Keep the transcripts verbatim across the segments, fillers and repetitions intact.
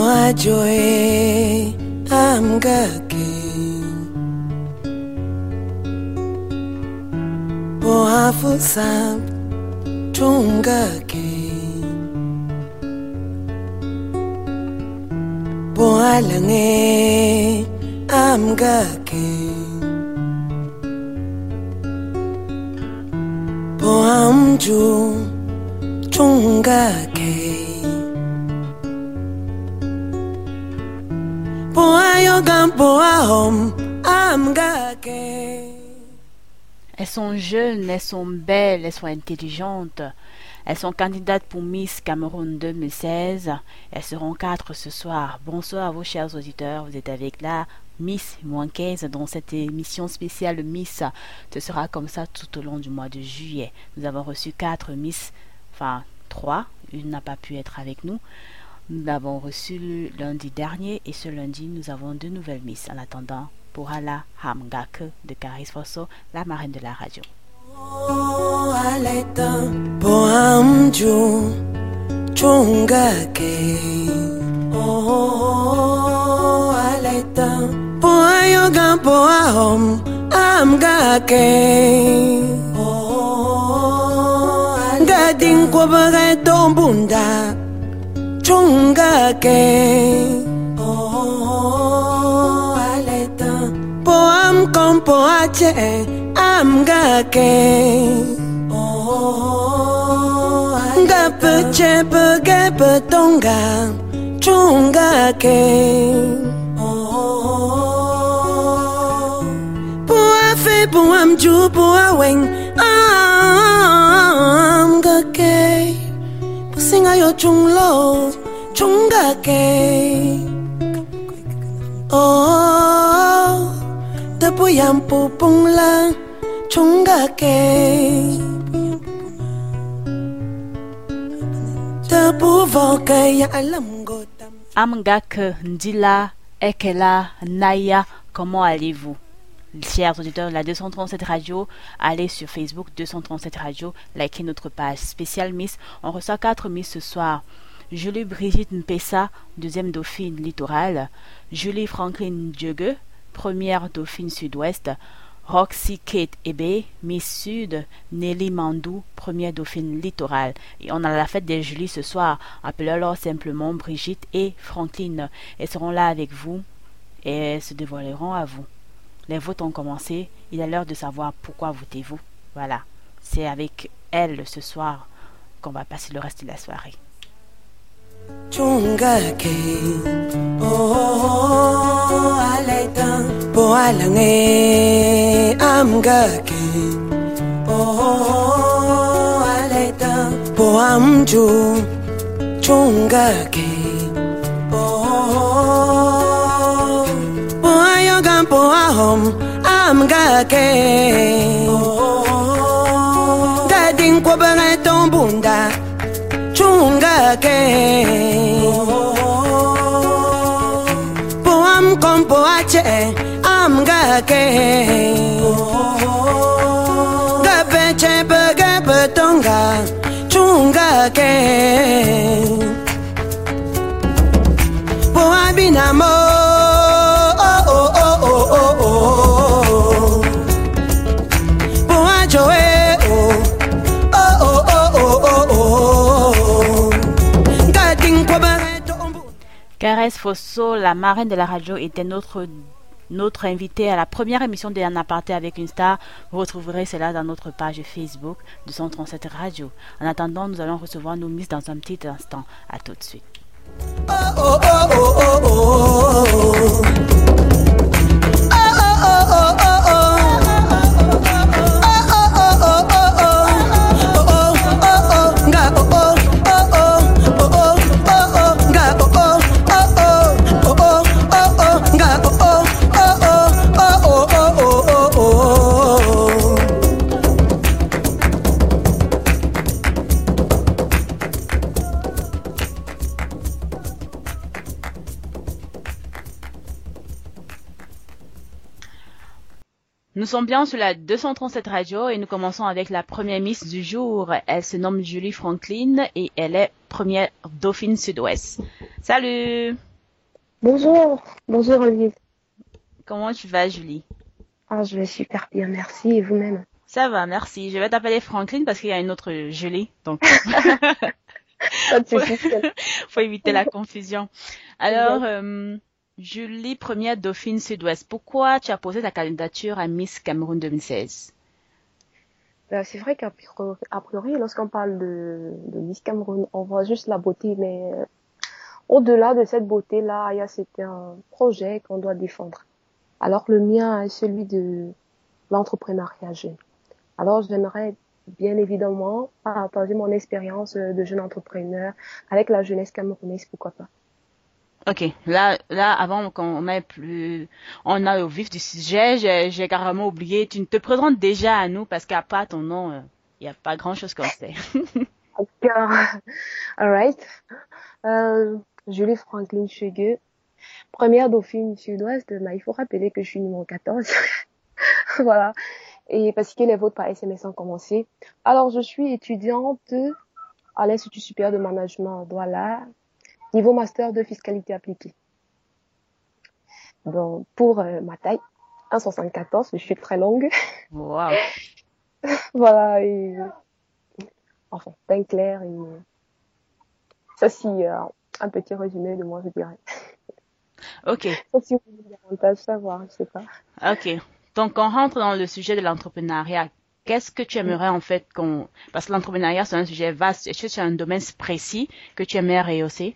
Boa joy amgake Boa fusab tungake Boa lange amgake Boa mju tungake Elles sont jeunes, elles sont belles, elles sont intelligentes. Elles sont candidates pour Miss Cameroun deux mille seize. Elles seront quatre ce soir. Bonsoir à vous chers auditeurs, vous êtes avec la Miss Mouankaise dans cette émission spéciale Miss. Ce sera comme ça tout au long du mois de juillet. Nous avons reçu quatre Miss, enfin trois, une n'a pas pu être avec nous. Nous l'avons reçu le lundi dernier et ce lundi, nous avons deux nouvelles Miss. En attendant, pour Ala Hamgake de Caris Fosso, la marraine de la radio. Oh, aleta, boamju, chungake. Oh, aleta, boayoga, boahom, amgake. Oh, gadin kwabare tombunda. Chungake Oh aleta Poam kompo ache amgake Oh aleta Gapeche pege petonga Chungake Oh Poafe poam ju poaweng amgake Singa yo chunglo chungake Oh Depo yam pupung la chungake Depo voka ya alam gotam Amgake Ndila Ekela Naya, comment allez-vous? Chers auditeurs de la deux cent trente-sept Radio, allez sur Facebook deux cent trente-sept Radio, likez notre page spéciale Miss. On reçoit quatre Miss ce soir. Julie Brigitte Mpessa, deuxième dauphine littorale. Julie Franklin Diegue, première dauphine sud-ouest. Roxy Kate Ebe, Miss Sud. Nelly Mandou, première dauphine littorale. Et on a la fête des Julie ce soir. Appelez-leur simplement Brigitte et Franklin. Elles seront là avec vous et elles se dévoileront à vous. Les votes ont commencé, il est l'heure de savoir pourquoi votez-vous. Voilà, c'est avec elle ce soir qu'on va passer le reste de la soirée. Chungake Oh aleta Poalange amgake Oh aleta Poamju Chungake Oh Poayoga poahom amgake Oh Gadin kwabare tombunda Chungake Poam kompo ache amgake Gapeche pege petonga Chungake Poabinamo Oh oh oh oh oh oh Poajoe oh Oh oh oh oh oh oh Caris Fosso, la marraine de la radio, était notre, notre invitée à la première émission de En Aparté avec une star. Vous retrouverez cela dans notre page Facebook deux cent trente-sept Radio. En attendant, nous allons recevoir nos Miss dans un petit instant. À tout de suite. Oh, oh, oh, oh, oh, oh, oh. Nous sommes bien sur la deux cent trente-sept Radio et nous commençons avec la première Miss du jour. Elle se nomme Julie Franklin et elle est première dauphine sud-ouest. Salut! Bonjour, bonjour Olivier. Comment tu vas, Julie? Ah, je vais super bien, merci. Et vous-même? Ça va, merci. Je vais t'appeler Franklin parce qu'il y a une autre Julie, donc Pas de faut, soucis, c'est faut éviter la confusion. Alors, exact. euh, Julie, première Dauphine Sud-Ouest, pourquoi tu as posé ta candidature à Miss Cameroun deux mille seize? Euh, c'est vrai qu'à priori, a priori, lorsqu'on parle de, de Miss Cameroun, on voit juste la beauté, mais euh, au-delà de cette beauté-là, il y a c'est un projet qu'on doit défendre. Alors le mien est celui de l'entrepreneuriat jeune. Alors j'aimerais bien évidemment partager mon expérience euh, de jeune entrepreneur avec la jeunesse camerounaise, pourquoi pas. Ok, là, là, avant qu'on aille plus, on a au vif du sujet, j'ai, j'ai carrément oublié. Tu te présentes déjà à nous parce qu'à part ton nom, il n'y a pas grand-chose qu'on sait. D'accord. Alright. Euh, Julie Franklin Chegueux, première dauphine sud-ouest, bah, il faut rappeler que je suis numéro quatorze. Voilà. Et parce que les votes par S M S ont commencé. Alors, je suis étudiante à l'Institut supérieur de management, voilà, niveau master de fiscalité appliquée. Donc, pour euh, ma taille, un virgule soixante-quatorze, je suis très longue. Wow. Voilà, et enfin, teint clair. Et ça, si, euh, un petit résumé de moi, je dirais. Ok, Sauf si vous voulez davantage savoir, je sais pas. ok. Donc, on rentre dans le sujet de l'entrepreneuriat. Qu'est-ce que tu aimerais en fait qu'on... Parce que l'entrepreneuriat, c'est un sujet vaste. Est-ce que tu as un domaine précis que tu aimerais rehausser?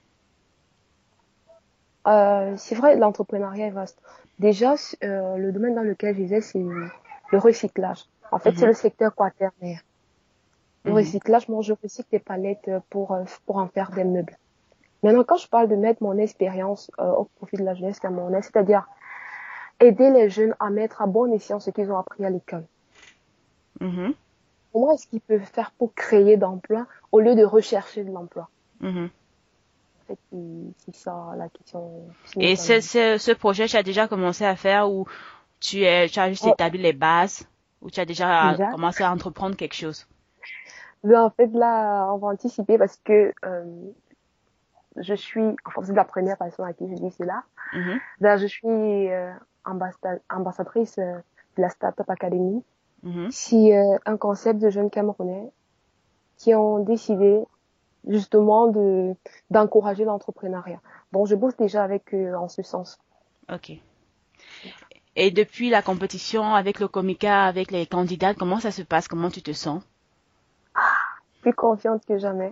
Euh, c'est vrai, l'entrepreneuriat est vaste. Déjà, euh, le domaine dans lequel j'étais, c'est le recyclage. En fait, c'est Mhm, le secteur quaternaire. Le mhm, recyclage, moi, je recycle des palettes pour, euh, pour en faire des meubles. Maintenant, quand je parle de mettre mon expérience euh, au profit de la jeunesse camerounaise, c'est-à-dire aider les jeunes à mettre à bon escient ce qu'ils ont appris à l'école. mhm, Comment est-ce qu'ils peuvent faire pour créer d'emplois au lieu de rechercher de l'emploi? mhm. En fait, c'est ça la question qui me Et ce, donne. ce, ce projet, tu as déjà commencé à faire ou tu, es, tu as juste Oh, établi les bases ou tu as déjà déjà, commencé à entreprendre quelque chose? mais en fait, là, on va anticiper parce que euh, je suis, enfin, c'est la première personne à qui je dis cela. Mhm, Là, je suis euh, ambassa- ambassadrice euh, de la Startup Academy. mhm. C'est euh, un concept de jeunes Camerounais qui ont décidé justement de d'encourager l'entrepreneuriat. Donc, je bosse déjà avec eux en ce sens. Ok. Et depuis la compétition avec le Comica, avec les candidats, comment ça se passe? Comment tu te sens? Plus confiante que jamais.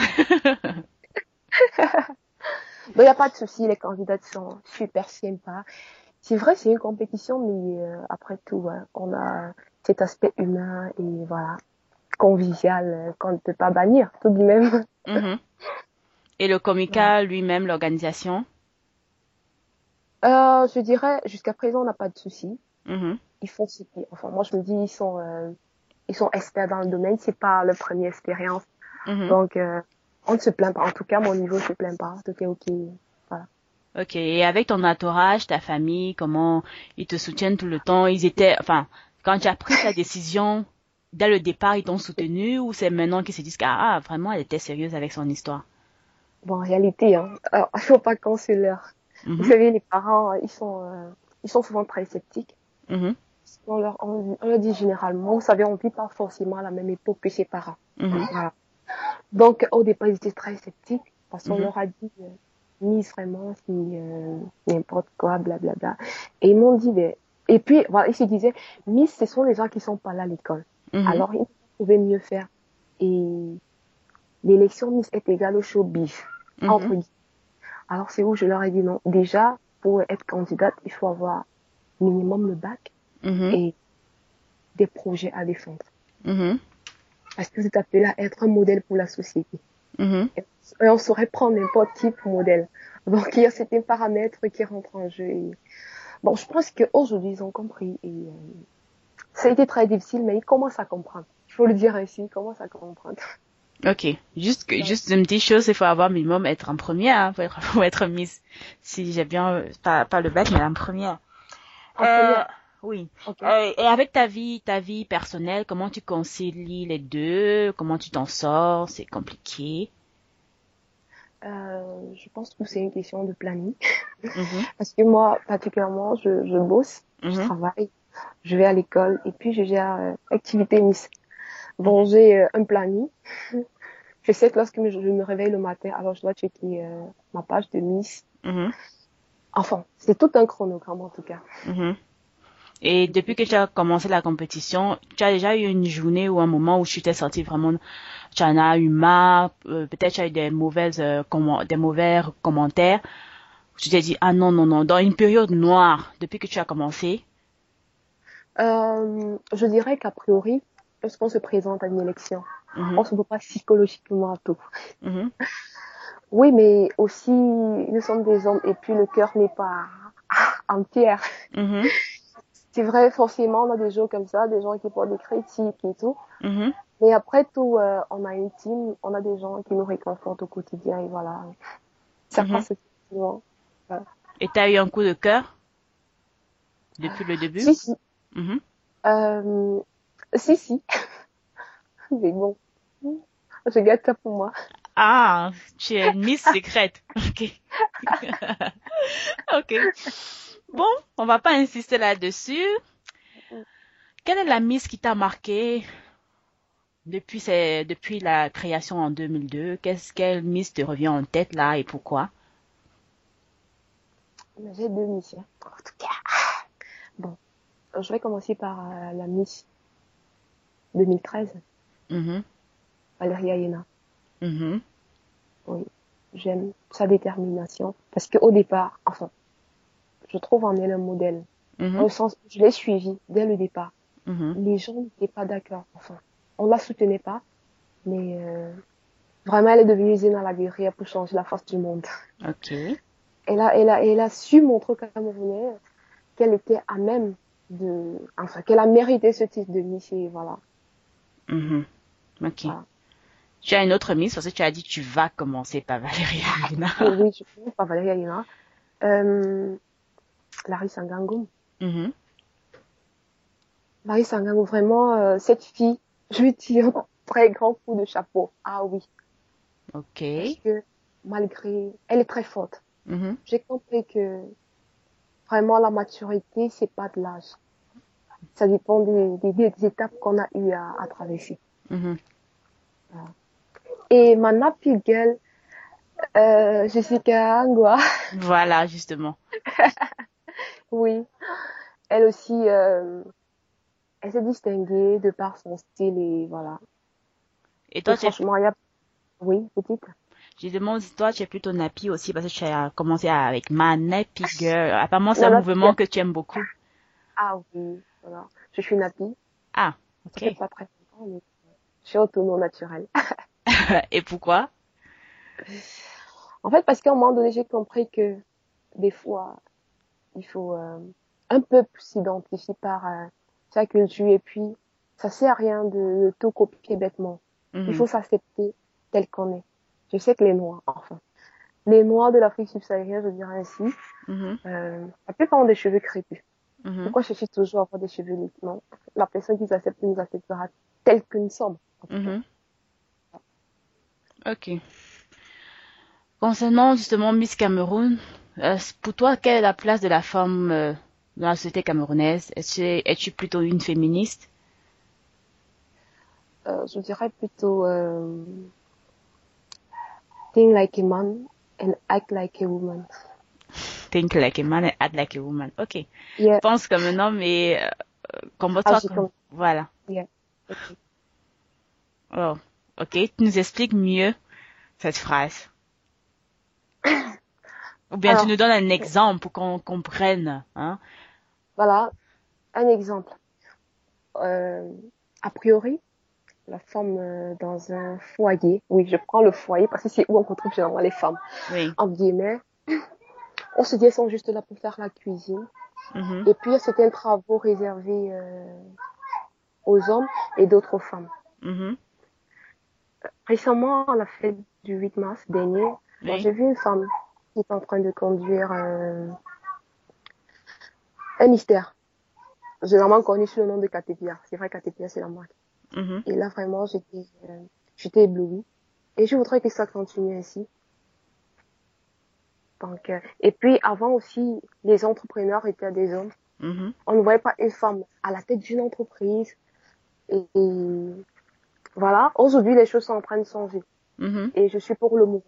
Donc, il n'y a pas de souci, les candidats sont super sympas. C'est vrai, c'est une compétition, mais euh, après tout, ouais, on a cet aspect humain et voilà, convivial euh, qu'on ne peut pas bannir tout de même. Mhm. Et le Voilà. Comica lui-même, l'organisation? Euh, je dirais, jusqu'à présent, on n'a pas de souci. Mhm, Ils font ce qui, enfin, moi, je me dis, ils sont, euh, ils sont experts dans le domaine. C'est pas leur première expérience. mhm. Donc, euh, on ne se plaint pas. En tout cas, mon niveau ne se plaint pas. Tout est OK. Voilà. Ok. Et avec ton entourage, ta famille, comment ils te soutiennent tout le temps? Ils étaient, enfin, quand tu as pris ta décision, dès le départ, ils t'ont soutenu ou c'est maintenant qu'ils se disent que, ah, vraiment, elle était sérieuse avec son histoire? Bon, en réalité, hein, alors, il faut pas qu'on se leurre. Vous Mhm, savez, les parents, ils sont, euh, ils sont souvent très sceptiques. mhm, On leur, on, on leur dit généralement, vous savez, on vit pas forcément à la même époque que ses parents. mhm, Voilà. Donc, au départ, ils étaient très sceptiques parce qu'on mhm, leur a dit, euh, Miss, vraiment, c'est euh, n'importe quoi, blablabla. Et ils m'ont dit, ben, et puis, voilà, ils se disaient, Miss, ce sont les gens qui sont pas là à l'école. mhm, Alors, ils pouvaient mieux faire. Et l'élection Miss est égale au showbiz, entre mhm, guillemets. Alors, c'est où je leur ai dit non. Déjà, pour être candidate, il faut avoir minimum le bac mhm, et des projets à défendre. mhm, Parce que vous êtes appelé à être un modèle pour la société. mhm. Et on saurait prendre n'importe qui pour modèle. Donc, il y a certains paramètres qui rentrent en jeu. Et... Bon, je pense qu'aujourd'hui, ils ont compris. Et euh, ça a été très difficile, mais ils commencent à comprendre. Il faut le dire ainsi, ils commencent à comprendre. Ok. Juste, que- juste une petite chose, il faut avoir minimum être en première, hein, pour être, pour être Miss. Si j'ai bien, euh, pas, pas le bac, mais en première. En Euh, première, oui. ok. Euh, et avec ta vie, ta vie personnelle, comment tu concilies les deux? Comment tu t'en sors? C'est compliqué. Euh, je pense que c'est une question de planning. Mhm, Parce que moi, particulièrement, je, je bosse, je mhm, travaille, je vais à l'école et puis je gère euh, activité Miss. Bon, mhm, j'ai euh, un planning. Je sais que lorsque je, je me réveille le matin, alors je dois checker euh, ma page de Miss. mhm, Enfin, c'est tout un chronogramme en tout cas. mhm. Et depuis que tu as commencé la compétition, tu as déjà eu une journée ou un moment où tu t'es senti vraiment, tu en as eu marre, euh, peut-être tu as eu des mauvaises, euh, comment, des mauvais commentaires. Tu t'es dit, ah non, non, non, dans une période noire, depuis que tu as commencé. Euh, je dirais qu'a priori, lorsqu'on se présente à une élection, on Mhm, se prépare psychologiquement à tout. mhm, Oui, mais aussi, nous sommes des hommes et puis le cœur n'est pas entier. mhm, C'est vrai, forcément, on a des jours comme ça, des gens qui portent des critiques et tout. mhm, Mais après tout, euh, on a une team, on a des gens qui nous réconfortent au quotidien et voilà. Ça mhm. passe effectivement. Voilà. Et tu as eu un coup de cœur depuis le début? Si, si. Mhm. Euh, si, si. Mais bon, je garde ça pour moi. Ah, tu es une Miss secrète. Ok. Ok. Bon, on va pas insister là-dessus. Quelle est la Miss qui t'a marqué depuis, ces- depuis la création en deux mille deux? Qu'est-ce quelle Miss te revient en tête là et pourquoi? Mais j'ai deux missions. En tout cas. Bon, je vais commencer par euh, la Miss deux mille treize, Mhm, Valérie Ayena. mhm, Oui, j'aime sa détermination parce qu'au départ, enfin, je trouve en elle un modèle. Dans mhm, le sens, je l'ai suivie dès le départ. mhm. Les gens n'étaient pas d'accord. Enfin, on la soutenait pas, mais euh, vraiment, elle est devenue Zéna la guerrière pour changer la face du monde. Ok. Elle a, elle a, elle a su montrer aux Camerounais qu'elle était à même de, enfin, qu'elle a mérité ce titre de Miss et voilà. Mhm, ok. Voilà. Tu as une autre Miss parce que tu as dit tu vas commencer par Valérie Arena. Oui, oui, je pense pas Valérie Ayena. Euh, Larissa Ngangoum. Mhm, Larissa Ngangoum, vraiment, euh, cette fille, je lui tire un très grand coup de chapeau. Ah oui. ok. Parce que, malgré, elle est très forte. Mhm, J'ai compris que, vraiment, la maturité, c'est pas de l'âge. Ça dépend des, des, des étapes qu'on a eu à, à traverser. mhm. Voilà. Et ma nappy girl, euh, Jessica Angwa, Voilà, justement. oui, elle aussi, euh, elle s'est distinguée de par son style et voilà. Et Et toi, tu es, franchement, il y a, oui, petite. je demande si toi, tu es plutôt nappy aussi parce que tu as commencé avec ma nappy girl. Apparemment, c'est un Ma nappy mouvement girl. que tu aimes beaucoup. Ah oui, voilà. Je suis nappy. Ah, Ça fait ok. pas très longtemps, mais je suis autonome naturel. Et pourquoi? En fait, parce qu'à un moment donné, j'ai compris que des fois, il faut euh, un peu s'identifier par euh, sa culture et puis ça sert à rien de, de tout copier bêtement. Il Mhm, faut s'accepter tel qu'on est. Je sais que les Noirs, enfin, les Noirs de l'Afrique subsaharienne, je dirais ainsi, mhm, euh, la plupart ont des cheveux crépus. mhm, Pourquoi chercher toujours à avoir des cheveux lisses? Non. La personne qui nous accepte nous acceptera tel que nous sommes, en tout cas. mhm. Ok. Concernant justement Miss Cameroun, euh, pour toi, quelle est la place de la femme euh, dans la société camerounaise? Es-tu, es-tu plutôt une féministe? Euh, je dirais plutôt euh, think like a man and act like a woman. Think like a man and act like a woman. Ok. Yeah. Pense comme un homme et euh, comporte-toi Agis comme... comme. Voilà. Yeah. Ok. Oh. Ok. Tu nous expliques mieux cette phrase. Ou bien tu nous Alors, donnes un exemple pour qu'on comprenne. Hein? voilà, un exemple. Euh, a priori, la femme euh, dans un foyer, oui, je prends le foyer parce que c'est où on retrouve généralement les femmes, Oui. en guillemets, on se dit elles sont juste là pour faire la cuisine. Mhm, Et puis, il y a certains travaux réservés euh, aux hommes et d'autres aux femmes. mhm, Récemment, à la fête du huit mars dernier, bon, oui. j'ai vu une femme qui est en train de conduire euh, un mystère, généralement connu sous le nom de Caterpillar. C'est vrai, Caterpillar, c'est la marque. Mhm, Et là, vraiment, j'étais, euh, j'étais éblouie. Et je voudrais que ça continue ainsi. Donc, euh, et puis avant aussi, les entrepreneurs étaient des hommes. Mhm. On ne voyait pas une femme à la tête d'une entreprise. Et, et voilà, aujourd'hui, les choses sont en train de changer. Mhm. Et je suis pour le mouvement.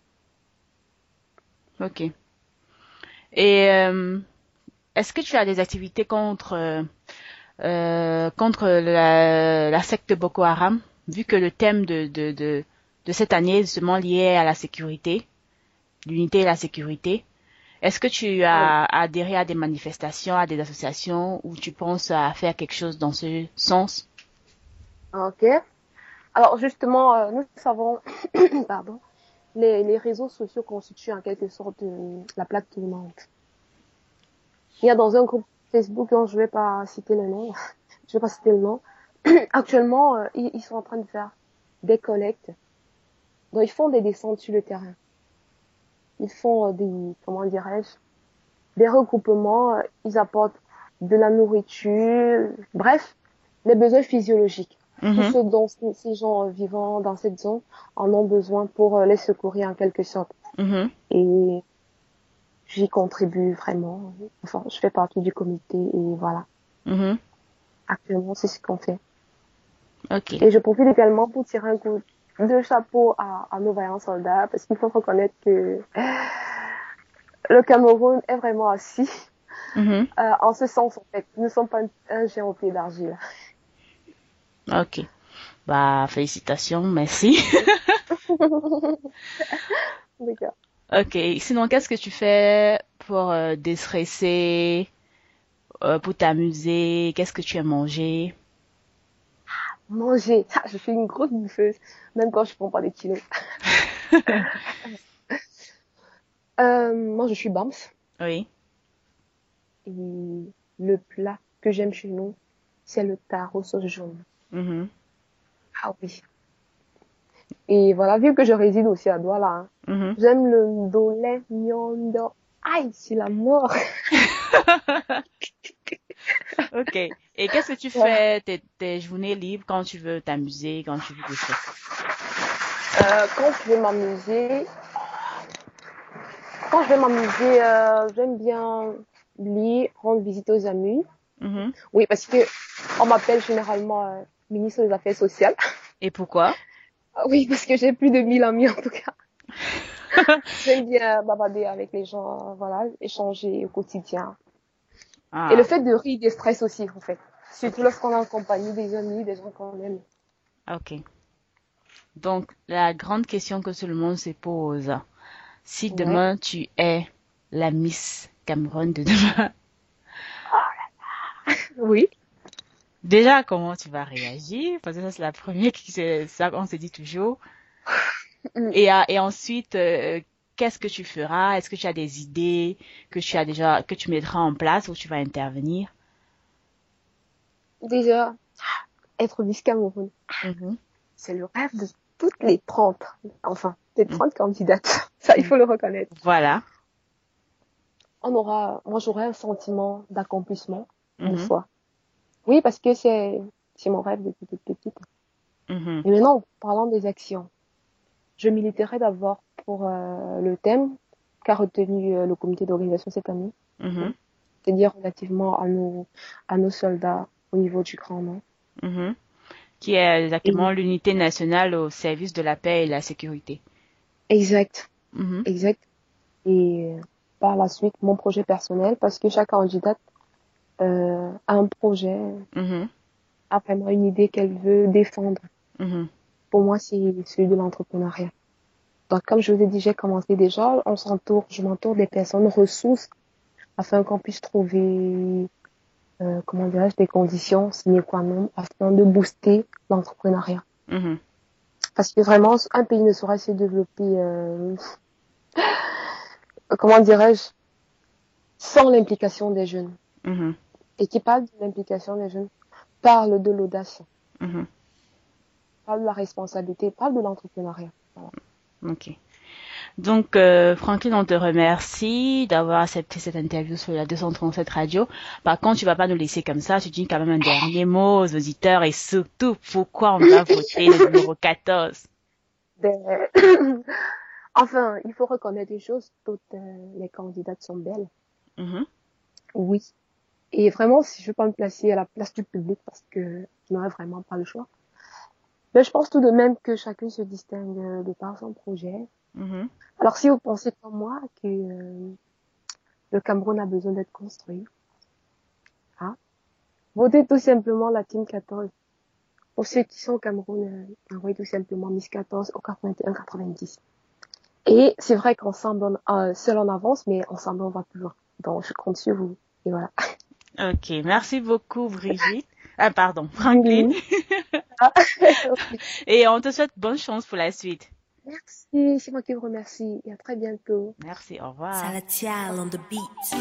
Ok. Et euh, est-ce que tu as des activités contre euh, euh, contre la, la secte Boko Haram, vu que le thème de de de, de cette année est justement lié à la sécurité, l'unité et la sécurité? Est-ce que tu as adhéré à des manifestations, à des associations, ou tu penses à faire quelque chose dans ce sens? Ok. Alors justement, euh, nous savons, pardon, les, les réseaux sociaux constituent en quelque sorte euh, la plaque tournante. Il y a dans un groupe Facebook dont je vais pas citer le nom, je vais pas citer le nom. Actuellement, euh, ils, ils sont en train de faire des collectes. Donc ils font des descentes sur le terrain. Ils font euh, des, comment dirais-je, des regroupements. euh, Ils apportent de la nourriture, bref, les besoins physiologiques. Tous Mhm. ceux dont ces ces gens euh, vivant dans cette zone en ont besoin pour euh, les secourir en quelque sorte. Mhm. Et j'y contribue vraiment. Enfin, je fais partie du comité et voilà. Mhm. Actuellement, c'est ce qu'on fait. Ok. Et je profite également pour tirer un coup de chapeau à, à nos vaillants soldats parce qu'il faut reconnaître que le Cameroun est vraiment assis. Mhm. Euh, en ce sens, en fait, nous ne sommes pas un, un géant au pied d'argile. Ok. Bah, félicitations, merci. D'accord. Ok. Sinon, qu'est-ce que tu fais pour euh, déstresser, euh, pour t'amuser? Qu'est-ce que tu aimes manger? Manger. Ah, je suis une grosse bouffeuse, même quand je prends pas des kilos. Euh, moi, je suis Bams. Oui. Et le plat que j'aime chez nous, c'est le taro sauce jaune. Mhm. Ah oui. Et voilà, vu que je réside aussi à Douala, hein, Mhm. j'aime le ndolé nyondo. Aïe, c'est la mort. Ok. Et qu'est-ce que tu Voilà. fais tes, tes journées libres quand tu veux t'amuser, quand tu veux déstresser? Euh, quand je veux m'amuser, quand je vais m'amuser, euh, j'aime bien lire, rendre visite aux amis. Mhm. Oui, parce que on m'appelle généralement euh, ministre des Affaires sociales. Et pourquoi? Ah oui, parce que j'ai plus de mille amis en tout cas. J'aime bien bavarder avec les gens, euh, voilà, échanger au quotidien. Et le Ah, fait de rire déstresse aussi, en fait. Surtout ok. lorsqu'on est en compagnie des amis, des gens qu'on aime. Ok. Donc, la grande question que tout le monde se pose, si Ouais. demain tu es la Miss Cameroun de demain, Oui. déjà comment tu vas réagir? Parce que ça c'est la première qui c'est ça qu'on se dit toujours. Mm. Et, euh, et ensuite, euh, qu'est-ce que tu feras? Est-ce que tu as des idées que tu as déjà que tu mettras en place ou tu vas intervenir? Déjà, être Miss Cameroun, Mhm. c'est le rêve de toutes les trente, enfin, des Mm. trente candidates. Ça, il Mm. faut le reconnaître. Voilà. On aura, moi, j'aurai un sentiment d'accomplissement, de Mhm. foi. Oui, parce que c'est, c'est mon rêve depuis toute petite. Mhm. Et maintenant, parlant des actions, je militerai d'abord pour euh, le thème qu'a retenu euh, le comité d'organisation cette année, Mhm. c'est-à-dire relativement à nos, à nos soldats au niveau du Grand Nord. Mhm. Qui est Et exactement l'unité nationale au service de la paix et la sécurité. exact, Mhm. exact. Et euh, par la suite, mon projet personnel, parce que chaque candidate euh, a un projet, Mhm. a vraiment une idée qu'elle veut défendre. Mhm. Pour moi, c'est celui de l'entrepreneuriat. Donc, comme je vous ai dit, j'ai commencé déjà, on s'entoure, je m'entoure des personnes ressources afin qu'on puisse trouver, euh, comment dirais-je, des conditions sine qua non afin de booster l'entrepreneuriat. Mhm. Parce que vraiment, un pays ne saurait se développer, euh, comment dirais-je, sans l'implication des jeunes. Mhm. Et qui parle de l'implication des jeunes, parle de l'audace, Mhm. parle de la responsabilité, parle de l'entrepreneuriat. Voilà. Ok. Donc, euh, Franklin, on te remercie d'avoir accepté cette interview sur la deux cent trente-sept radio. Par contre, tu vas pas nous laisser comme ça. Tu dis quand même un dernier mot aux auditeurs et surtout pourquoi on doit voter le numéro quatorze. Des- Enfin, il faut reconnaître une chose, toutes euh, les candidates sont belles. Mhm. Oui. Et vraiment, si je veux pas me placer à la place du public parce que je n'aurais vraiment pas le choix. Mais je pense tout de même que chacune se distingue de par son projet. Mhm. Alors si vous pensez comme moi que euh, le Cameroun a besoin d'être construit, ah, votez tout simplement la team quatorze. Pour ceux qui sont au Cameroun, euh, envoyez tout simplement Miss quatorze au quatre-vingt-un quatre-vingt-dix. Et c'est vrai qu'ensemble, on, euh, seul on avance, mais ensemble on va plus loin. Donc je compte sur vous. Et voilà. Ok, merci beaucoup Brigitte. Ah pardon, Franklin. Ah. Et on te souhaite bonne chance pour la suite. Merci, c'est moi qui vous remercie. Et à très bientôt. Merci, au revoir. Salatial on the beat.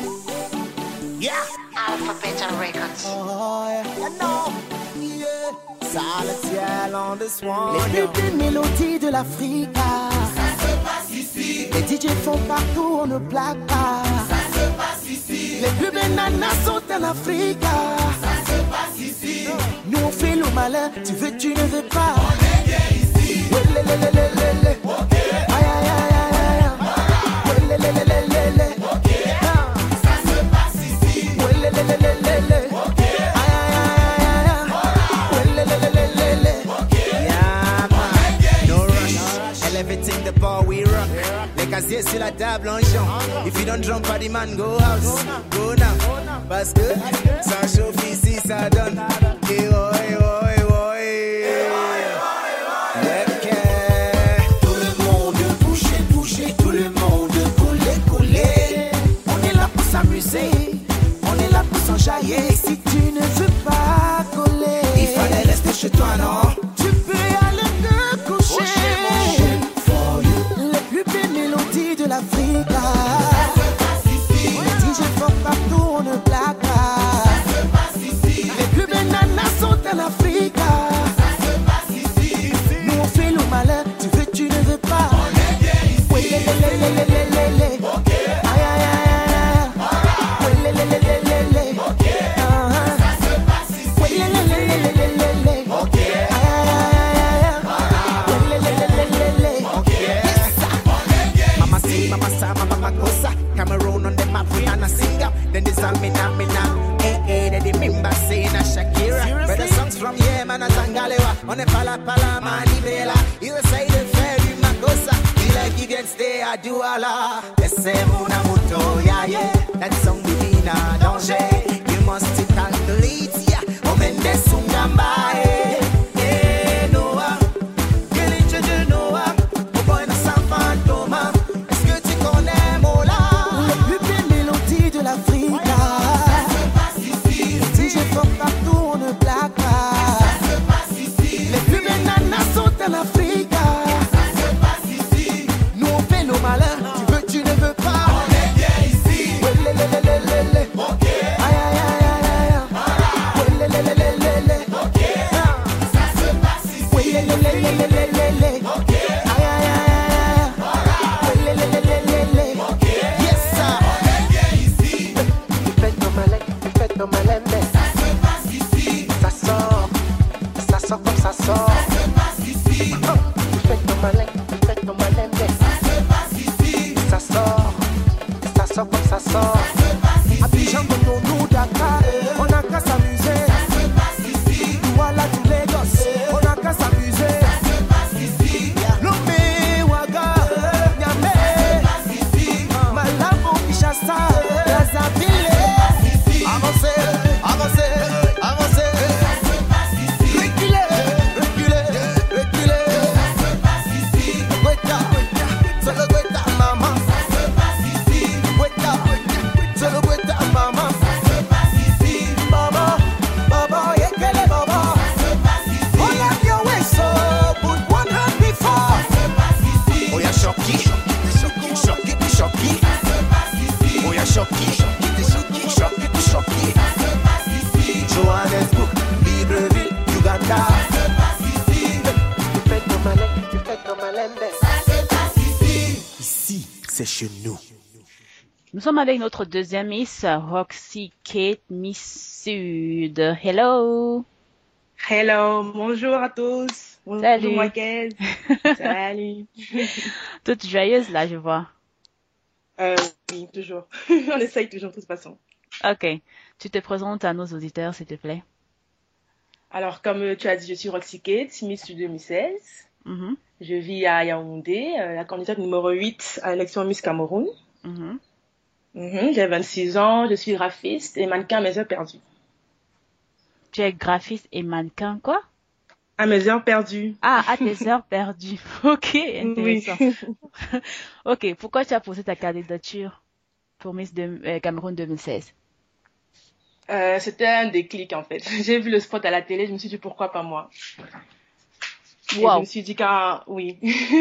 Yeah. Alphabet Records. Oh, yeah. You know. Yeah. Salatiel on this one. Les plus belles mélodies de l'Afrique. Ça se passe ici. Les D J font partout, on ne blague pas. Ça se passe ici. Les plus belles nanas sont en Afrique. Ça se passe ici. Nous on fait le malin, tu veux, tu ne veux pas. On est bien ici. Ouais, le, le, le, le, le, le. Ok. Aïe, aïe, aïe, aïe, aïe. Ouais, le, le, le, le, le, le. Ok. Ça se passe ici. Ouais, le, le, le, le, le, le. Ok. Aïe, aïe, aïe, aïe, aïe. Ouais, le, le, le, le, le, le. Ok. Yeah, man. No rush. Elevating the bar, we rock. Les casiers sur la table, on chante. If you don't jump at the man, go house. Go now. Parce que ça chauffe ici, ça donne. Et oh, et oh, et oh, et ok. Tout le monde bouger, bouger, tout le monde couler, couler. On est là pour s'amuser, on est là pour s'enjailler. Si tu ne veux pas coller, il fallait rester chez toi, non? Tu peux aller te coucher. For you. Les plus belles mélodies de l'Afrique. Ça se passe ici. Les D J font partout, on ne blague pas. Ça se passe ici. Les plus belles nanas sont en Afrique. Ça se passe ici. Nous on fait le malin, tu veux, tu ne veux pas. On est bien ici. Oui, les, les, les, les, les, les, les. Ok. Aïe, aïe, aïe, aïe. Oui, les, les, les, les, les, les. Ok. Uh-huh. Ça se passe ici. Oui, les, les, les, les, les, les, les. Ok. Aïe, aïe, aïe, aïe. Oui, les, les, les, les, les, les. Ok. Yes, sir. On est bien ici. Mama sing, mama sa, mama makosa. Cameroon on the map, Rihanna sing up. Then this all mina, mina. Eh, eh, then the member saying a Shakira. Better songs from here, man, a Tangalewa. On the pala, pala, mani, bela. You say the fairy makosa. Feel like you can stay, I do Allah. Ese muna muto, yeah, yeah. That song be in a danger. You must take out the leads, yeah. Omende sungamba, eh. Eh, Noah. Quel est de Noah? Oh boy, no sang fantôme. Est-ce que tu connais Mola? Les plus belles mélodies de l'Afrique. Ça se passe ici. Les D J font partout, on ne blague pas. Ça se passe ici. Les plus belles nanas sont en Afrique. Ça se passe ici. Nous on fait nos malins, tu veux, tu ne veux pas. On est bien ici. Ouais, le, le, le, le, le, le. Ok. Aïe, aïe, aïe, aïe, aïe. Ouais, le, le, le, le, le, le. Ok. Ça se passe ici. Ouais, le, le, le, le, le, le, le. Ok. Aïe, aïe, aïe, aïe. Ouais, le, le, le, le, le, le. Ok. Yes, sir. On est bien ici. Faites nos malins, faites nos malins, mais Ça se passe ici. ça sort. Ça sort comme ça sort. Ça se passe ici. Faites nos malins, faites nos malins, mais Ça se passe ici. ça sort. Ça sort comme ça sort. Ça se passe ici. Abidjan, nous, Dakar, on a qu'à s'amuser. Ça se passe ici. Douala, tous les gosses, on a qu'à s'amuser. Ça se passe ici. Lomé, Ouaga, Niamey, Passe ici. Malabo, Kinshasa, Brazzaville. Ici. Avancez, avancez, avancez. Ça se passe ici. Reculez, reculez, reculez. Ça se passe ici. Weta, c'est le Weta, maman. Ça se passe ici. Weta, c'est le Weta, maman. Ça se passe ici. Baba, baba, yekele baba. Ça se passe ici. Hold up your waist, so put one hand before. Ça se passe ici. Oh, yeah, shocky, shocky, shocky, shocky. Ça se passe ici. Oh, yeah, shocky, shocky, shocky, shocky, shocky. Ça se passe ici. Johannesburg, Libreville, Uganda. Ça se passe ici. Tu fais ton malin, tu fais ton malin, mais Ça se passe ici. ici, c'est chez nous. Nous sommes avec notre deuxième Miss, Roxy Kate, Miss Sud. Hello. Hello, bonjour à tous. Bonjour Salut. Marquez. Salut. Toute joyeuse là, je vois. Euh, oui, toujours. On essaye toujours de toute façon. Ok. Tu te présentes à nos auditeurs, s'il te plaît. Alors, comme tu as dit, je suis Roxy Kate, Miss du deux mille seize. Mhm, Je vis à Yaoundé, euh, la candidate numéro huit à l'élection Miss Cameroun. mhm. Mhm, j'ai vingt-six ans, je suis graphiste et mannequin à mes heures perdues. Tu es graphiste et mannequin, quoi? À mes heures perdues. Ah, à tes heures perdues. Ok, Oui. intéressant. Ok, pourquoi tu as posé ta candidature pour Miss de, euh, Cameroun deux mille seize? Euh, c'était un déclic en fait. J'ai vu le spot à la télé, je me suis dit pourquoi pas moi. Et je me Wow. suis dit qu'à oui.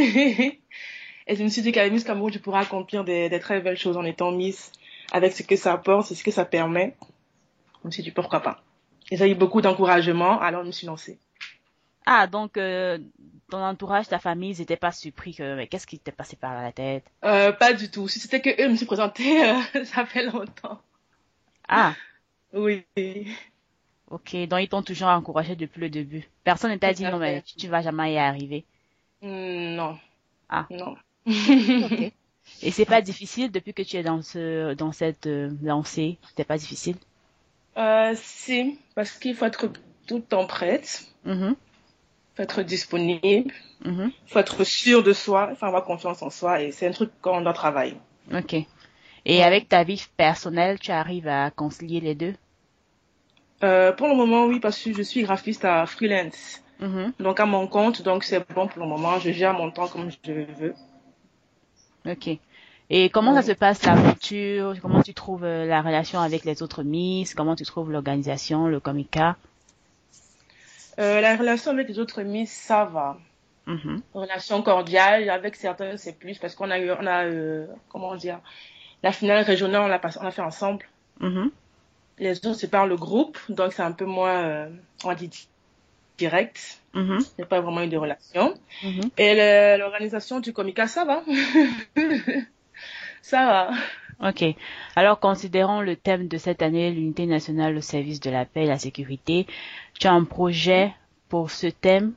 Et je me suis dit qu'avec Miss Cameroun, je pourrais accomplir des, des très belles choses en étant Miss, avec ce que ça apporte et ce que ça permet. Je me suis dit pourquoi pas. Et j'ai eu beaucoup d'encouragement, alors je me suis lancée. Ah, donc euh, ton entourage, ta famille, ils n'étaient pas surpris que mais qu'est-ce qui t'est passé par la tête? Euh, pas du tout. Si c'était que eux, je me suis présentée, euh, ça fait longtemps. Ah, Oui, ok, donc ils t'ont toujours encouragé depuis le début. Personne ne t'a tout dit à non mais fait. tu, tu vas jamais y arriver. Hmm, non, Ah, non. ok. Et c'est pas difficile depuis que tu es dans ce dans cette euh, lancée, c'est pas difficile? Euh, si, parce qu'il faut être tout le temps prête, Mhm, faut être disponible, mhm. faut être sûr de soi, faut avoir confiance en soi et c'est un truc qu'on doit travailler. Ok. Et Ouais. avec ta vie personnelle, tu arrives à concilier les deux? Euh, pour le moment, oui, parce que je suis graphiste à freelance. Mhm, Donc à mon compte, donc c'est bon pour le moment, je gère mon temps comme je veux. ok. Et comment ça Ouais. se passe l'aventure? Comment tu trouves euh, la relation avec les autres Miss? Comment tu trouves l'organisation, le comica? Euh, la relation avec les autres Miss, ça va. Mhm, Relation cordiale, avec certains c'est plus parce qu'on a eu, on a, euh, comment dire, la finale régionale, on l'a pas- on l'a fait ensemble. mhm, Les autres, c'est par le groupe, donc c'est un peu moins, euh, on va dire, direct. mhm, Il n'y a pas vraiment eu de relation. mhm. Et le- l'organisation du Comica, ça va. Ça va. Ok. Alors, considérant le thème de cette année, l'unité nationale au service de la paix et la sécurité, tu as un projet pour ce thème?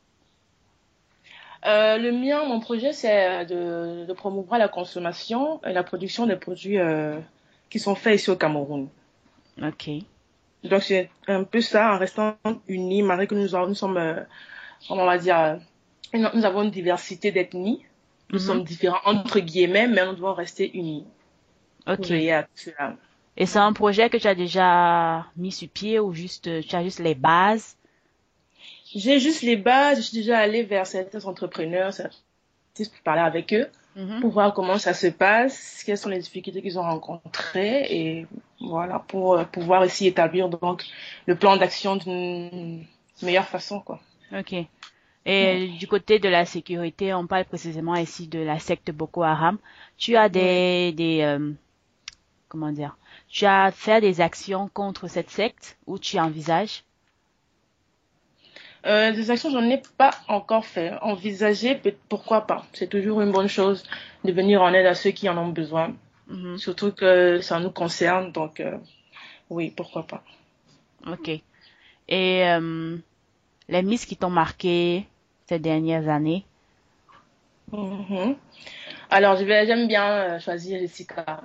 Euh, le mien, mon projet, c'est de, de promouvoir la consommation et la production des produits euh, qui sont faits ici au Cameroun. Ok. Donc, c'est un peu ça, en restant unis, malgré que nous, nous sommes, euh, comment on va dire, euh, nous avons une diversité d'ethnies. Nous Mhm. sommes différents, entre guillemets, mais nous devons rester unis pour Ok. veiller à tout cela. Et c'est un projet que tu as déjà mis sur pied ou juste, euh, tu as juste les bases? J'ai juste les bases, je suis déjà allée vers certains entrepreneurs, certains artistes pour parler avec eux, Mhm. pour voir comment ça se passe, quelles sont les difficultés qu'ils ont rencontrées et voilà, pour euh, pouvoir aussi établir donc le plan d'action d'une meilleure façon, quoi. Ok. Ouais. Et du côté de la sécurité, on parle précisément ici de la secte Boko Haram. Tu as Ouais. des, des, euh, comment dire, tu as fait des actions contre cette secte ou tu envisages? Euh, des actions, j'en ai pas encore fait. Envisager, peut- pourquoi pas. C'est toujours une bonne chose de venir en aide à ceux qui en ont besoin. Mhm. Surtout que ça nous concerne, donc euh, oui, pourquoi pas. Ok. Et euh, les Miss qui t'ont marqué ces dernières années? Mhm. Alors, je vais, j'aime bien euh, choisir Jessica.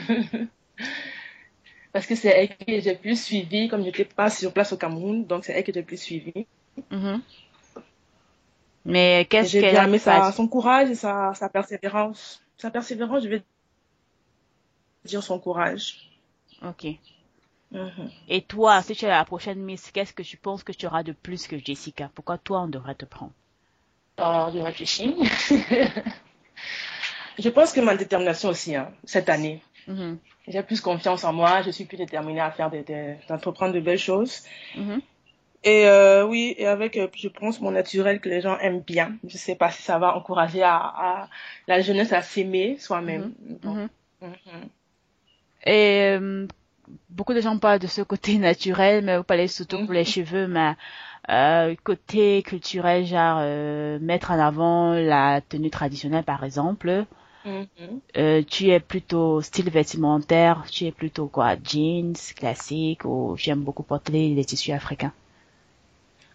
Parce que c'est elle que j'ai plus suivi, comme j'étais pas sur place au Cameroun, donc c'est elle que j'ai plus suivi. Mhm. Mais Et qu'est-ce j'ai qu'elle bien a aimé pas... sa, son courage et sa, sa persévérance. Sa persévérance, je vais dire son courage. Ok. Mhm. Et toi, si tu es la prochaine Miss, qu'est-ce que tu penses que tu auras de plus que Jessica? Pourquoi toi, on devrait te prendre? Alors, je réfléchis. Je pense que ma détermination aussi, hein, cette année. Mhm. J'ai plus confiance en moi, je suis plus déterminée à faire des, des, d'entreprendre de belles choses. Mhm. Et euh, oui, et avec, euh, je pense, mon naturel que les gens aiment bien. Je sais pas si ça va encourager à, à la jeunesse à s'aimer Mhm. soi-même. Donc, Mhm. mhm. Et euh, beaucoup de gens parlent de ce côté naturel, mais vous parlez surtout pour les Mhm. cheveux, mais euh, côté culturel, genre euh, mettre en avant la tenue traditionnelle, par exemple. Mhm. Euh, tu es plutôt style vestimentaire, tu es plutôt quoi, jeans, classique, ou tu aimes beaucoup porter les, les tissus africains?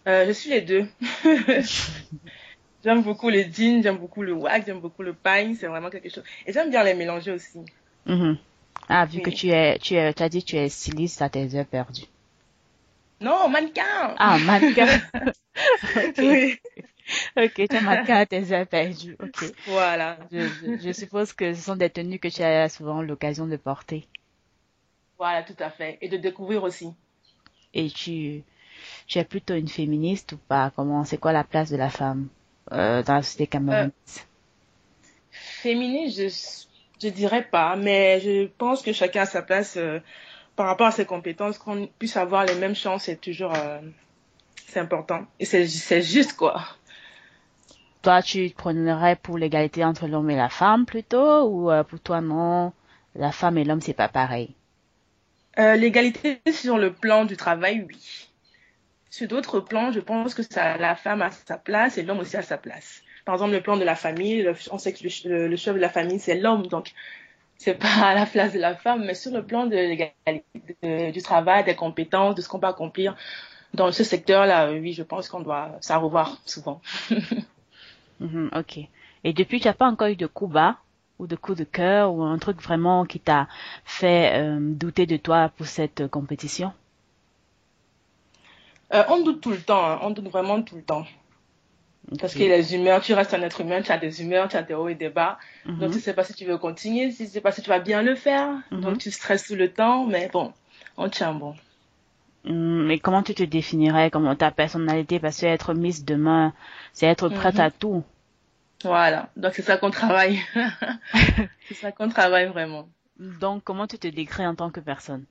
Euh, je suis les deux. J'aime beaucoup le jean, j'aime beaucoup le wax, j'aime beaucoup le pagne, c'est vraiment quelque chose. Et j'aime bien les mélanger aussi. Mhm. Ah, vu Oui. que tu es, tu es, tu as dit que tu es styliste à tes heures perdues. Non, mannequin. Ah, mannequin. Ok. Oui, Ok, tu es mannequin à tes heures perdues. Ok. voilà. Je, je, je suppose que ce sont des tenues que tu as souvent l'occasion de porter. Voilà, tout à fait. Et de découvrir aussi. Et tu, tu es plutôt une féministe ou pas? Comment, c'est quoi la place de la femme, euh, dans la société Euh, camerounaise? féministe, je, je dirais pas, mais je pense que chacun a sa place euh, par rapport à ses compétences, qu'on puisse avoir les mêmes chances, c'est toujours, euh, c'est important. Et c'est, c'est juste, quoi. Toi, tu te prônerais pour l'égalité entre l'homme et la femme plutôt, ou euh, pour toi, non, la femme et l'homme, c'est pas pareil? Euh, l'égalité sur le plan du travail, oui. Sur d'autres plans, je pense que ça, la femme a sa place et l'homme aussi a sa place. Par exemple, le plan de la famille, le- on sait que le, le, le chef de la famille, c'est l'homme, donc c'est pas à la place de la femme, mais sur le plan de l'égalité, de- du travail, des compétences, de ce qu'on peut accomplir dans ce secteur-là, euh, oui, je pense qu'on doit ça revoir souvent. Mhm, ok. Et depuis, tu n'as pas encore eu de coup bas ou de coup de cœur ou un truc vraiment qui t'a fait euh, douter de toi pour cette euh, compétition? Euh, on doute tout le temps, hein, on doute vraiment tout le temps. Parce que Ok. les humeurs, tu restes un être humain, tu as des humeurs, tu as des hauts et des bas. Donc, tu Mhm, sais pas si tu veux continuer, si tu sais pas si tu vas bien le faire. mhm. Donc, tu stresses tout le temps, mais bon, on tient bon. Hum, Mais comment tu te définirais, comment ta personnalité? Parce que être Miss demain, c'est être prête Mhm. à tout. Voilà. Donc, c'est ça qu'on travaille. C'est ça qu'on travaille vraiment. Donc, comment tu te décris en tant que personne?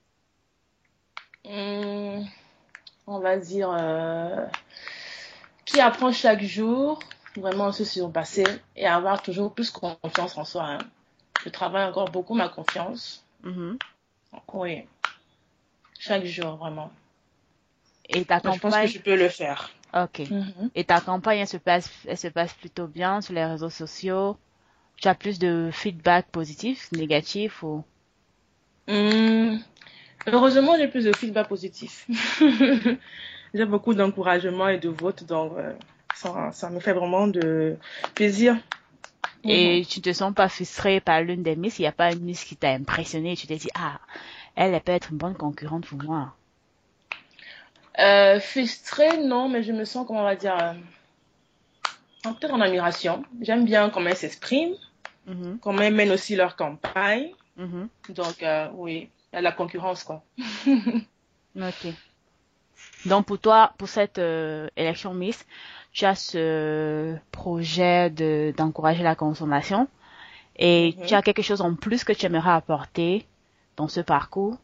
Hum, on va dire, euh, qui apprend chaque jour, vraiment se surpasser et avoir toujours plus confiance en soi, hein. Je travaille encore beaucoup ma confiance. Mhm. Donc, oui, chaque jour, vraiment. Et ta Mais je pense que campagne? je peux le faire. Ok. Mhm. Et ta campagne, elle se passe, elle se passe plutôt bien sur les réseaux sociaux? Tu as plus de feedback positif, négatif ou? Hum, heureusement, j'ai plus de feedback positif. J'ai beaucoup d'encouragement et de votes, donc euh, ça, ça me fait vraiment de plaisir. Mhm. Et tu te sens pas frustré par l'une des Miss? Il n'y a pas une Miss qui t'a impressionné et tu t'es dit, ah, elle, elle peut être une bonne concurrente pour moi. Euh, frustrée, non, mais je me sens, comment on va dire, euh, peut-être en admiration. J'aime bien comment elles s'expriment, Mhm, comment elles mènent aussi leur campagne. mhm. Donc, euh, oui, il y a de la concurrence, quoi. Ok. Donc pour toi, pour cette euh, élection Miss, tu as ce projet de d'encourager la consommation et tu Mhm. as quelque chose en plus que tu aimerais apporter dans ce parcours.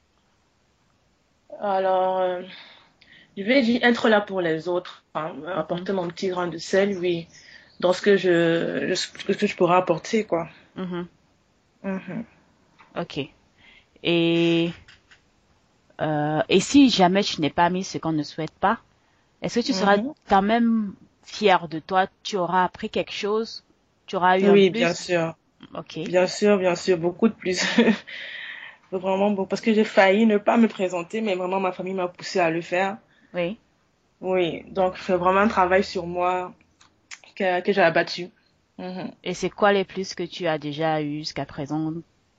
Alors, euh, je vais dire être là pour les autres, hein, Mhm, apporter mon petit grain de sel, oui, dans ce que je, je, ce que je pourrais apporter, quoi. mhm. Mhm. Ok. Et euh, et si jamais tu n'es pas Miss, ce qu'on ne souhaite pas, est-ce que tu seras Mhm. quand même fier de toi? Tu auras appris quelque chose? Tu auras eu un Oui, bien plus? sûr. Ok. Bien sûr, bien sûr, beaucoup de plus. Vraiment beaucoup. Parce que j'ai failli ne pas me présenter, mais vraiment ma famille m'a poussé à le faire. Oui. Oui, donc c'est vraiment un travail sur moi que, que j'ai abattu. Mhm. Et c'est quoi les plus que tu as déjà eu jusqu'à présent?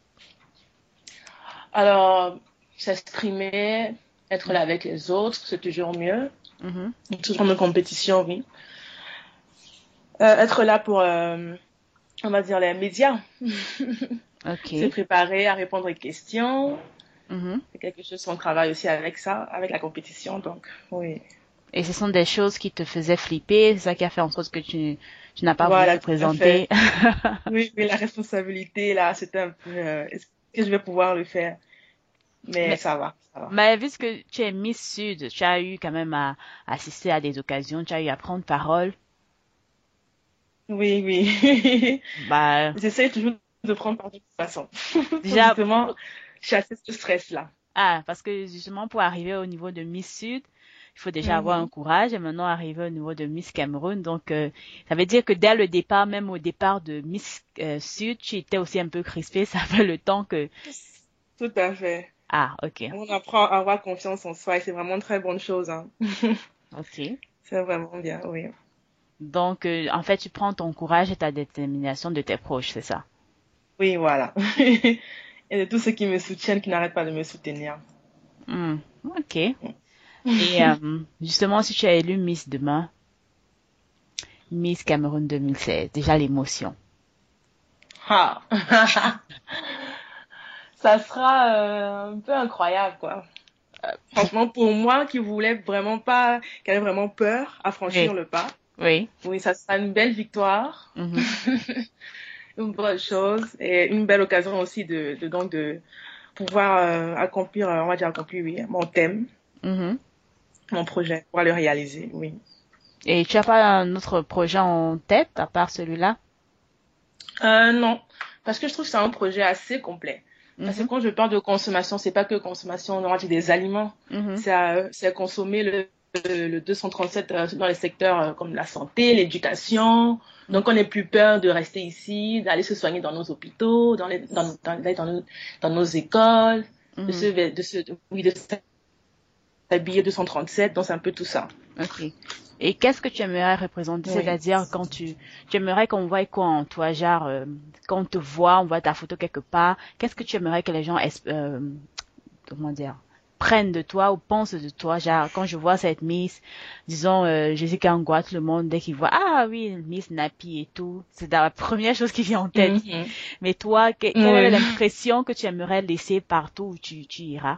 Alors, s'exprimer, être là avec les autres, c'est toujours mieux. Mhm. Toujours en compétition, oui. Euh, être là pour, euh, on va dire, les médias. Se Ok. préparer à répondre aux questions. Mhm. C'est quelque chose qu'on travaille aussi avec ça, avec la compétition. Donc, oui. Et ce sont des choses qui te faisaient flipper, c'est ça qui a fait en sorte que tu, tu n'as pas voulu te Voilà, tout à fait. présenter. Oui, mais la responsabilité, là, c'était un peu, euh, est-ce que je vais pouvoir le faire? Mais Mais, ça va, ça va. mais vu que tu es Miss Sud, tu as eu quand même à, à assister à des occasions, tu as eu à prendre parole. Oui, oui. Bah, J'essaie toujours de prendre part de toute façon. Pour déjà, justement chasser ce stress-là. ah, parce que justement, pour arriver au niveau de Miss Sud, il faut déjà avoir un Mhm. courage et maintenant arriver au niveau de Miss Cameroun. Donc, euh, ça veut dire que dès le départ, même au départ de Miss euh, Sud, tu étais aussi un peu crispée. Ça fait le temps que... Tout à fait. Ah, ok. On apprend à avoir confiance en soi et c'est vraiment une très bonne chose, hein. Ok. C'est vraiment bien, oui. Donc, euh, en fait, tu prends ton courage et ta détermination de tes proches, c'est ça? Oui, voilà. Et de tous ceux qui me soutiennent, qui n'arrêtent pas de me soutenir. Hmm, ok. Et euh, justement, si tu es élue Miss demain, Miss Cameroun deux mille seize, déjà l'émotion. Ah. Ça sera euh, un peu incroyable, quoi. Euh, franchement, pour moi qui voulais vraiment pas, qui avait vraiment peur à franchir Oui. le pas, Oui. oui, ça sera une belle victoire, Mhm. une bonne chose et une belle occasion aussi de, de donc de pouvoir euh, accomplir, euh, on va dire accomplir, oui, mon thème, Mhm. mon projet, pouvoir le réaliser, oui. Et tu as pas un autre projet en tête à part celui-là? Euh, non, parce que je trouve que c'est un projet assez complet. Parce que Mhm. quand je parle de consommation, c'est pas que consommation, on va dire des aliments. Mhm. C'est à- c'est à consommer le, le, le deux cent trente-sept euh, dans les secteurs euh, comme la santé, l'éducation. Donc, on n'est plus peur de rester ici, d'aller se soigner dans nos hôpitaux, dans les, dans, dans, d'aller dans nos, dans nos écoles, de Mhm. se, de se, oui, de s'habiller deux cent trente-sept. Donc, c'est un peu tout ça. Ok. Et qu'est-ce que tu aimerais représenter? Oui. C'est-à-dire, quand tu, tu aimerais qu'on voie quoi en toi, genre, euh, quand on te voit, on voit ta photo quelque part, qu'est-ce que tu aimerais que les gens, es- euh, comment dire, prennent de toi ou pensent de toi? Genre, quand je vois cette Miss, disons, euh, Jessica Angoua, tout le monde, dès qu'ils voient, ah oui, Miss Nappy et tout, c'est la première chose qui vient en tête. Mhm. Mais toi, que- quelle est Oui. l'impression que tu aimerais laisser partout où tu, tu iras?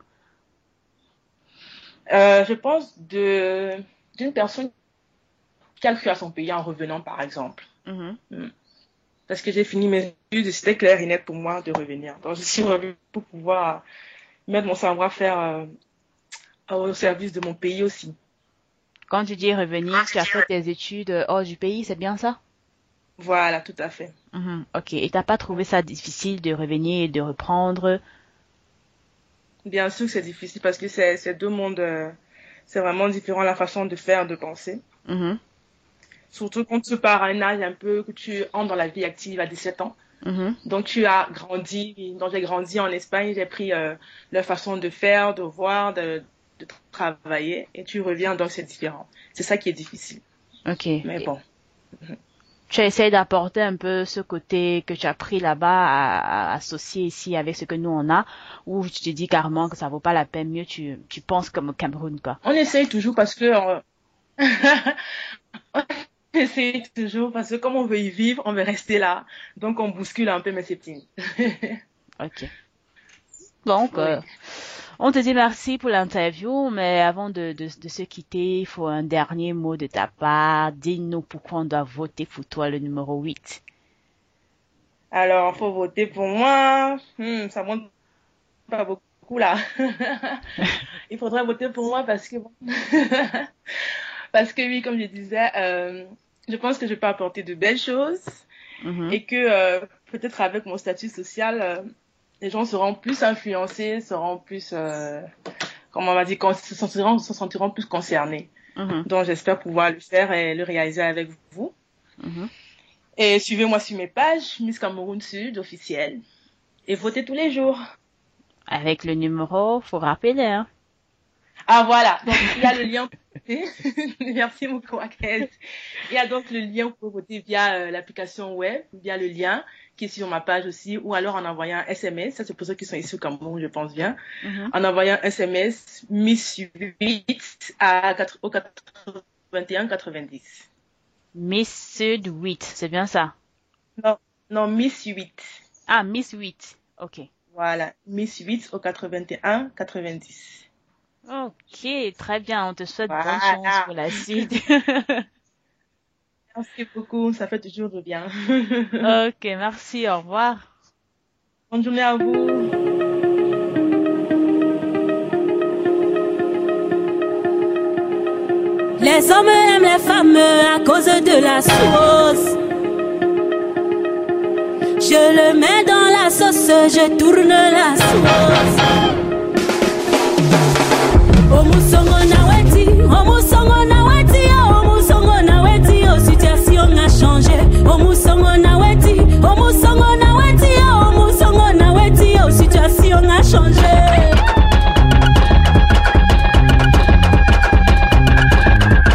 Euh, je pense de, d'une personne qui a cru à son pays en revenant, par exemple. Mhm. Parce que j'ai fini mes études et c'était clair et net pour moi de revenir. Donc, je suis revenue pour pouvoir mettre mon savoir-faire euh, au service de mon pays aussi. Quand tu dis revenir, tu as fait tes études hors du pays, c'est bien ça? Voilà, tout à fait. Mhm. Ok. Et t'as pas trouvé ça difficile de revenir et de reprendre? Bien sûr que c'est difficile parce que c'est, c'est deux mondes, euh, c'est vraiment différent la façon de faire, de penser. Mhm. Surtout quand tu pars à un âge un peu, que tu entres dans la vie active à dix-sept ans. Mhm. Donc, tu as grandi, donc j'ai grandi en Espagne, j'ai pris euh, leur façon de faire, de voir, de, de travailler, et tu reviens, donc c'est différent. C'est ça qui est difficile. Ok. Mais bon. Tu essaies d'apporter un peu ce côté que tu as pris là-bas à, à associer ici avec ce que nous on a, ou tu te dis carrément que ça vaut pas la peine, mieux tu, tu penses comme au Cameroun, quoi. On essaye toujours parce que... euh, on essaye toujours parce que comme on veut y vivre, on veut rester là. Donc, on bouscule un peu, mais c'est petit. Ok. Donc, Oui. euh, on te dit merci pour l'interview, mais avant de, de, de se quitter, il faut un dernier mot de ta part. Dis-nous pourquoi on doit voter pour toi le numéro huit. Alors, faut voter pour moi. Hmm, ça monte pas beaucoup là. Il faudrait voter pour moi parce que bon. Parce que oui, comme je disais, euh, je pense que je peux apporter de belles choses Mhm. et que euh, peut-être avec mon statut social, euh, les gens seront plus influencés, seront plus, euh, comment on va dire, con- se sentiront, se sentiront plus concernés. Mhm. Donc j'espère pouvoir le faire et le réaliser avec vous. Mhm. Et suivez-moi sur mes pages, Miss Cameroun Sud officielle, et votez tous les jours. Avec le numéro, faut rappeler, hein. Ah voilà, donc il y a le lien. Merci beaucoup, Akez. Il y a donc le lien, vous pouvez voter via euh, l'application web, via le lien qui est sur ma page aussi, ou alors en envoyant un S M S, ça c'est pour ceux qui sont ici au Cameroun, je pense bien, Mhm. en envoyant un S M S Miss huit à quatre- au quatre-vingt-un quatre-vingt-dix. Miss Sud huit, c'est bien ça? Non, non, Miss huit. Ah, Miss huit. Ok. Voilà, Miss huit au quatre-vingt-un quatre-vingt-dix. Ok, très bien. On te souhaite bonne Voilà. chance pour la suite. Merci beaucoup, ça fait toujours du bien. Ok, merci, au revoir. Bonne journée à vous. Les hommes aiment les femmes à cause de la sauce. Je le mets dans la sauce, je tourne la sauce. Omusongo na weti, omusongo na weti, omusongo na weti, oh situation a changé. Omusongo na weti, omusongo na weti, omusongo na weti, oh situation a changé.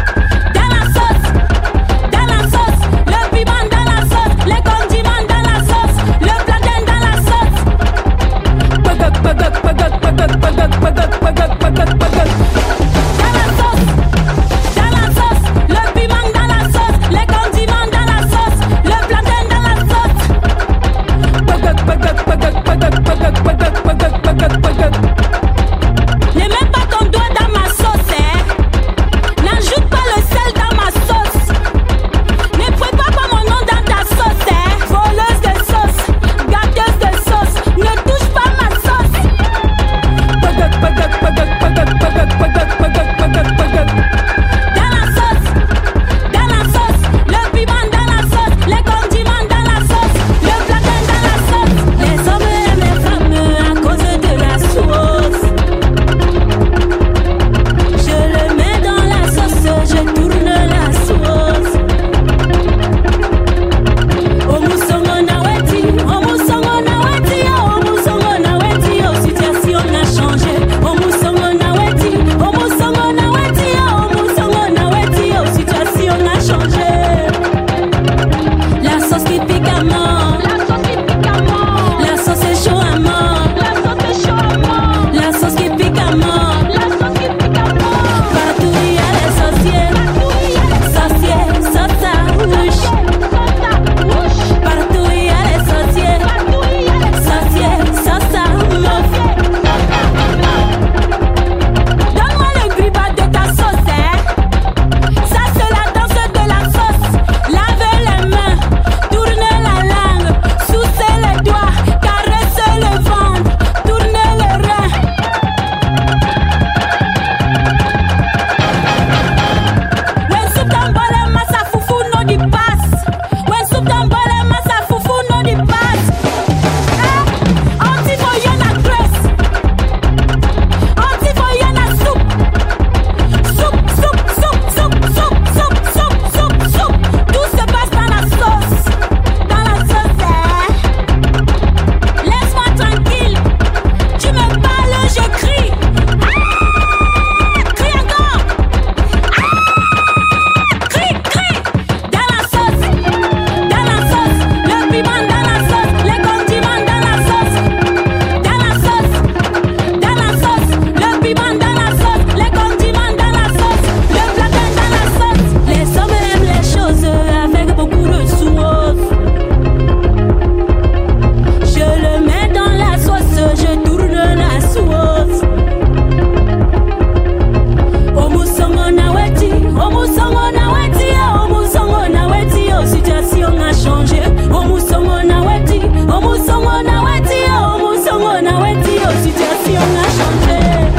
Omusongo na weti, omusongo na weti, oh, situation a changé.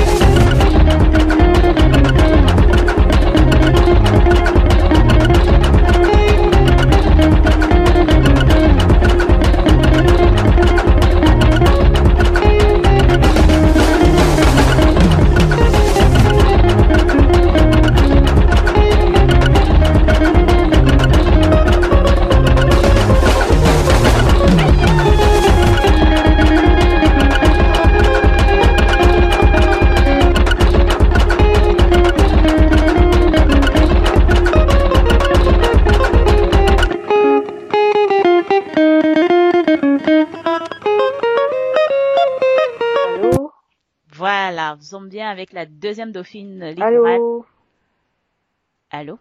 Voilà, nous sommes bien avec la deuxième dauphine littorale. Allô? Allô?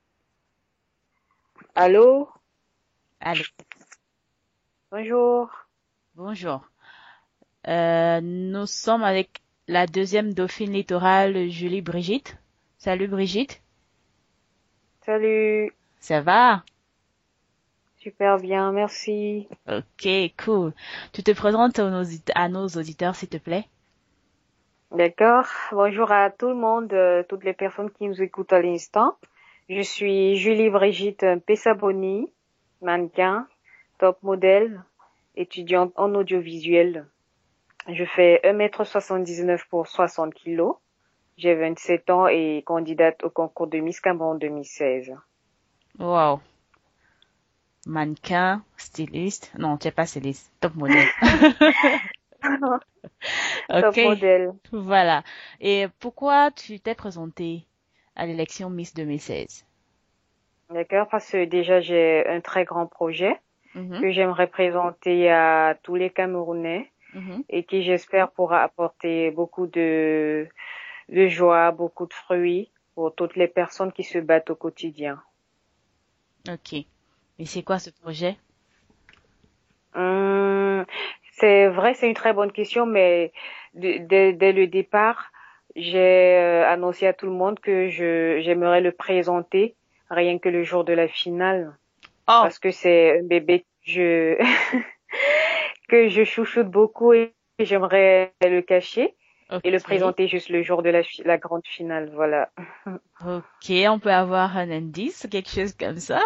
Allô? Allô? Bonjour. Bonjour. Euh, nous sommes avec la deuxième dauphine littorale, Julie Brigitte. Salut Brigitte. Salut. Ça va? Super bien, merci. Ok, cool. Tu te présentes à nos, à nos auditeurs, s'il te plaît? D'accord. Bonjour à tout le monde, euh, toutes les personnes qui nous écoutent à l'instant. Je suis Julie Brigitte Pessaboni, mannequin, top modèle, étudiante en audiovisuel. Je fais un mètre soixante-dix-neuf pour soixante kilos. J'ai vingt-sept ans et candidate au concours de Miss Cameroun deux mille seize. Wow. Mannequin, styliste. Non, tu n'es pas styliste. Top modèle. Top Ok. modèle. Voilà. Et pourquoi tu t'es présentée à l'élection Miss deux mille seize? D'accord, parce que déjà j'ai un très grand projet Mhm, que j'aimerais présenter à tous les Camerounais mhm. et qui j'espère pourra apporter beaucoup de, de joie, beaucoup de fruits pour toutes les personnes qui se battent au quotidien. Ok. Et c'est quoi ce projet? Hum, c'est vrai, c'est une très bonne question, mais de- dès, dès le départ, j'ai euh, annoncé à tout le monde que je j'aimerais le présenter rien que le jour de la finale, Oh, parce que c'est un bébé que je que je chouchoute beaucoup et j'aimerais le cacher et le ok. présenter juste le jour de la, fi- la grande finale, voilà. Ok, on peut avoir un indice, quelque chose comme ça?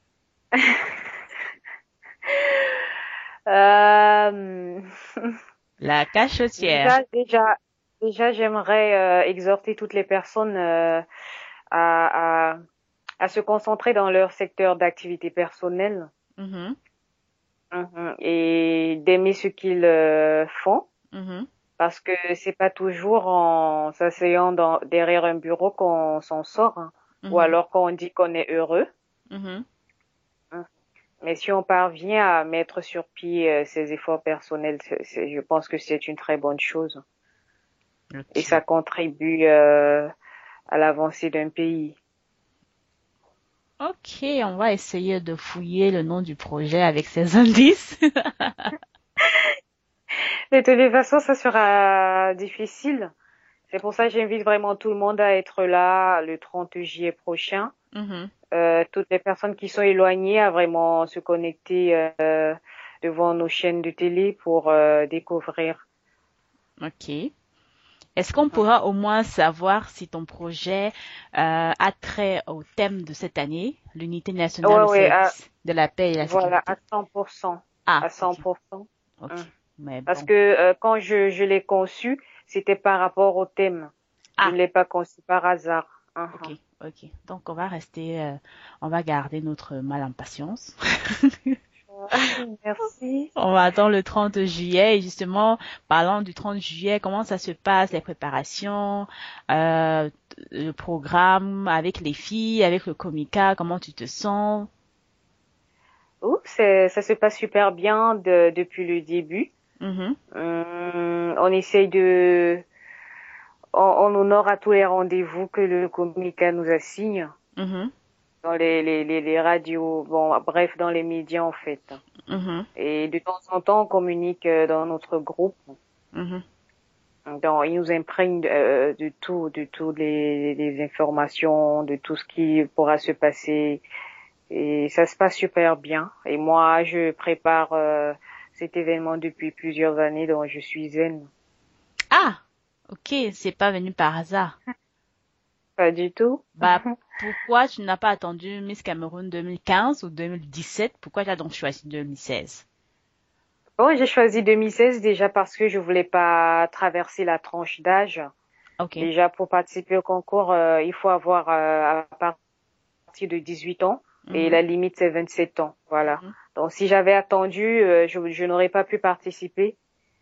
Euh, La cachotière. déjà, déjà, déjà, j'aimerais euh, exhorter toutes les personnes euh, à, à, à se concentrer dans leur secteur d'activité personnelle, Mhm, mhm, et d'aimer ce qu'ils euh, font, mhm, parce que c'est pas toujours en s'asseyant dans, derrière un bureau qu'on s'en sort, hein, ou mhm, alors qu'on dit qu'on est heureux. mhm. Hein. Mais si on parvient à mettre sur pied euh, ses efforts personnels, c'est, c'est- je pense que c'est une très bonne chose. Et Ok. ça contribue euh, à l'avancée d'un pays. Ok, on va essayer de fouiller le nom du projet avec ces indices. De toutes les façons, ça sera difficile. C'est pour ça que j'invite vraiment tout le monde à être là le trente juillet prochain. Mhm. Euh, toutes les personnes qui sont éloignées à vraiment se connecter euh, devant nos chaînes de télé pour euh, découvrir. Ok. Est-ce qu'on pourra au moins savoir si ton projet euh, a trait au thème de cette année, l'unité nationale Ouais, au ouais, à- service de la paix et la voilà, sécurité? à cent pour cent. Ah, À cent ok, pour cent. ok. Hum. Mais Parce bon. que euh, quand je, je l'ai conçu, c'était par rapport au thème. Je Ah, ne l'ai pas conçu par hasard. Uhum. ok, ok. Donc on va rester, euh, on va garder notre mal impatience. Merci. On va attendre le trente juillet et justement, parlant du trente juillet, comment ça se passe, les préparations, euh, le programme avec les filles, avec le comica, comment tu te sens? Ouh, c'est, ça se passe super bien de, depuis le début. Mhm, Hum, on essaye de, on, on honore à tous les rendez-vous que le Comica nous assigne mhm, dans les, les, les, les radios, bon, bref, dans les médias en fait. mhm, Et de temps en temps, on communique euh, dans notre groupe. mhm. Donc, il nous imprègne euh, de tout, de toutes les, les informations, de tout ce qui pourra se passer. Et ça se passe super bien. Et moi, je prépare euh, cet événement depuis plusieurs années, donc je suis zen. Ah, ok, c'est pas venu par hasard. Pas du tout. Bah, pourquoi tu n'as pas attendu Miss Cameroun deux mille quinze ou deux mille dix-sept? Pourquoi tu as donc choisi deux mille seize? Bon, j'ai choisi deux mille seize déjà parce que je voulais pas traverser la tranche d'âge. Ok. Déjà, pour participer au concours, euh, il faut avoir euh, à partir de dix-huit ans et Mhm. la limite, c'est vingt-sept ans. Voilà. Mhm. Donc, si j'avais attendu, euh, je, je n'aurais pas pu participer.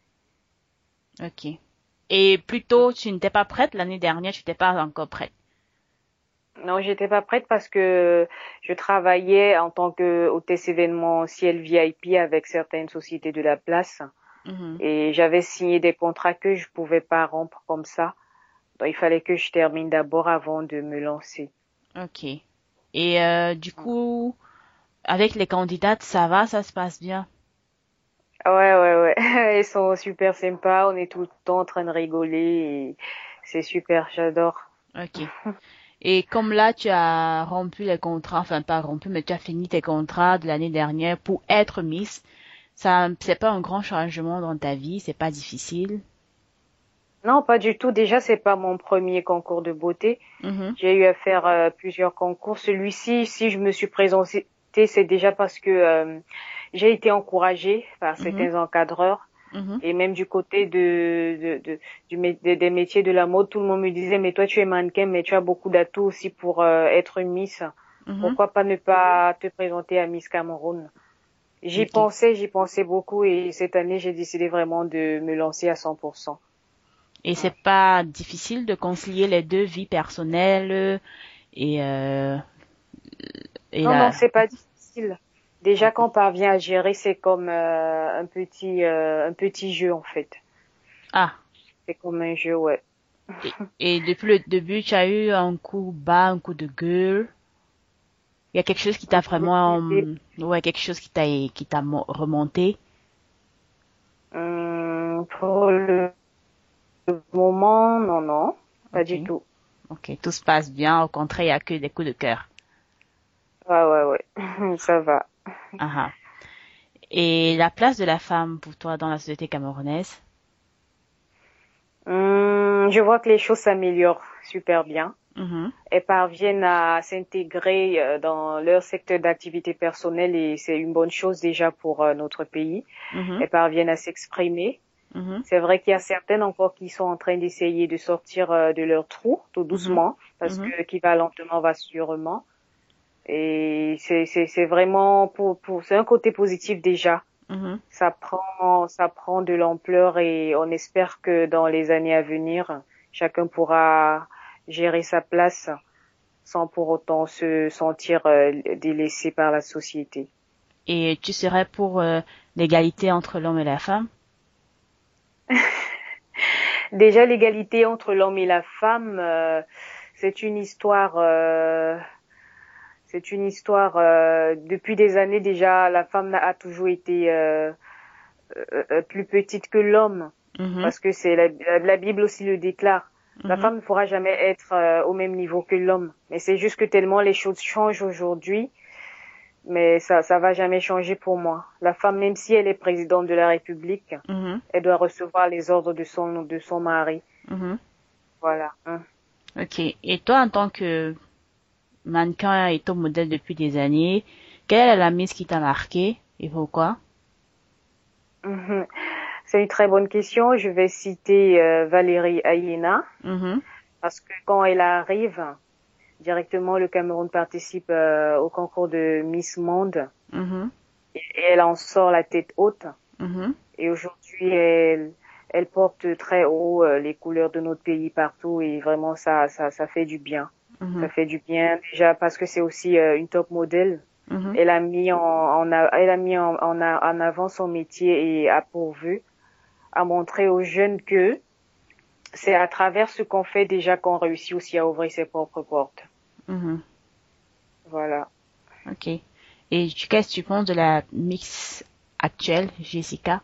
Ok. Et plutôt, tu n'étais pas prête l'année dernière, tu n'étais pas encore prête. Non, j'étais pas prête parce que je travaillais en tant que hôtesse événementielle V I P avec certaines sociétés de la place Mhm. et j'avais signé des contrats que je pouvais pas rompre comme ça. Donc, il fallait que je termine d'abord avant de me lancer. Ok. Et euh, du coup, avec les candidates, ça va, ça se passe bien? Ouais, ouais, ouais. Ils sont super sympas. On est tout le temps en train de rigoler et c'est super. J'adore. Ok. Et comme là, tu as rompu les contrats, enfin pas rompu, mais tu as fini tes contrats de l'année dernière pour être Miss, ça, c'est pas un grand changement dans ta vie, c'est pas difficile. Non, pas du tout. Déjà, c'est pas mon premier concours de beauté. Mhm. J'ai eu à faire euh, plusieurs concours. Celui-ci, si je me suis présentée, c'est déjà parce que euh, j'ai été encouragée par Mhm. certains encadreurs. Mhm. Et même du côté de, de, de du mé- des, des métiers de la mode, tout le monde me disait, mais toi tu es mannequin, mais tu as beaucoup d'atouts aussi pour euh, être une Miss. Mhm. Pourquoi pas ne pas te présenter à Miss Cameroun? J'y Ok. pensais, j'y pensais beaucoup et cette année j'ai décidé vraiment de me lancer à cent pour cent. Et c'est pas difficile de concilier les deux vies personnelles et euh, et Non, la. non, c'est pas difficile. Déjà quand on parvient à gérer, c'est comme euh, un petit euh, un petit jeu en fait. Ah. C'est comme un jeu, ouais. Et, et depuis le début, tu as eu un coup bas, un coup de gueule. Il y a quelque chose qui t'a vraiment, hum, ouais, quelque chose qui t'a qui t'a mo- remonté. Hum, pour le moment, non, non, pas Ok. du tout. Ok, tout se passe bien. Au contraire, il y a que des coups de cœur. Ouais, ouais, ouais, ça va. Ah ah. Et la place de la femme pour toi dans la société camerounaise? Hum, je vois que les choses s'améliorent super bien. Mhm. Elles parviennent à s'intégrer euh, dans leur secteur d'activité personnelle et c'est une bonne chose déjà pour euh, notre pays. Mhm. Elles parviennent à s'exprimer. Mhm. C'est vrai qu'il y a certaines encore qui sont en train d'essayer de sortir euh, de leur trou tout doucement parce Mhm. que qui va lentement va sûrement. Et c'est c'est c'est vraiment pour pour c'est un côté positif déjà. Mhm. Ça prend ça prend de l'ampleur et on espère que dans les années à venir, chacun pourra gérer sa place sans pour autant se sentir euh, délaissé par la société. Et tu serais pour euh, l'égalité entre l'homme et la femme? Déjà l'égalité entre l'homme et la femme, euh, c'est une histoire euh, c'est une histoire euh, depuis des années déjà la femme a toujours été euh, euh, plus petite que l'homme Mhm. parce que c'est la, la Bible aussi le déclare. La Mhm. femme ne pourra jamais être euh, au même niveau que l'homme. Mais c'est juste que tellement les choses changent aujourd'hui, mais ça ça va jamais changer pour moi. La femme, même si elle est présidente de la République, Mhm. elle doit recevoir les ordres de son de son mari. Mhm. Voilà. Hein. Ok. Et toi, en tant que mannequin et top modèle depuis des années, quelle est la mise qui t'a marqué et pourquoi? Mhm. C'est une très bonne question. Je vais citer euh, Valérie Ayena Mhm. parce que quand elle arrive, directement le Cameroun participe euh, au concours de Miss Monde Mhm. et elle en sort la tête haute. Mhm. Et aujourd'hui, elle, elle porte très haut euh, les couleurs de notre pays partout et vraiment ça, ça, ça fait du bien. Mhm. Ça fait du bien déjà parce que c'est aussi euh, une top modèle. Mhm. Elle a mis en, en a, elle a mis en, en, a- en avant son métier et a pourvu à montrer aux jeunes que c'est à travers ce qu'on fait déjà qu'on réussit aussi à ouvrir ses propres portes. Mhm. Voilà. Ok. Et tu- qu'est-ce que tu penses de la mix actuelle, Jessica?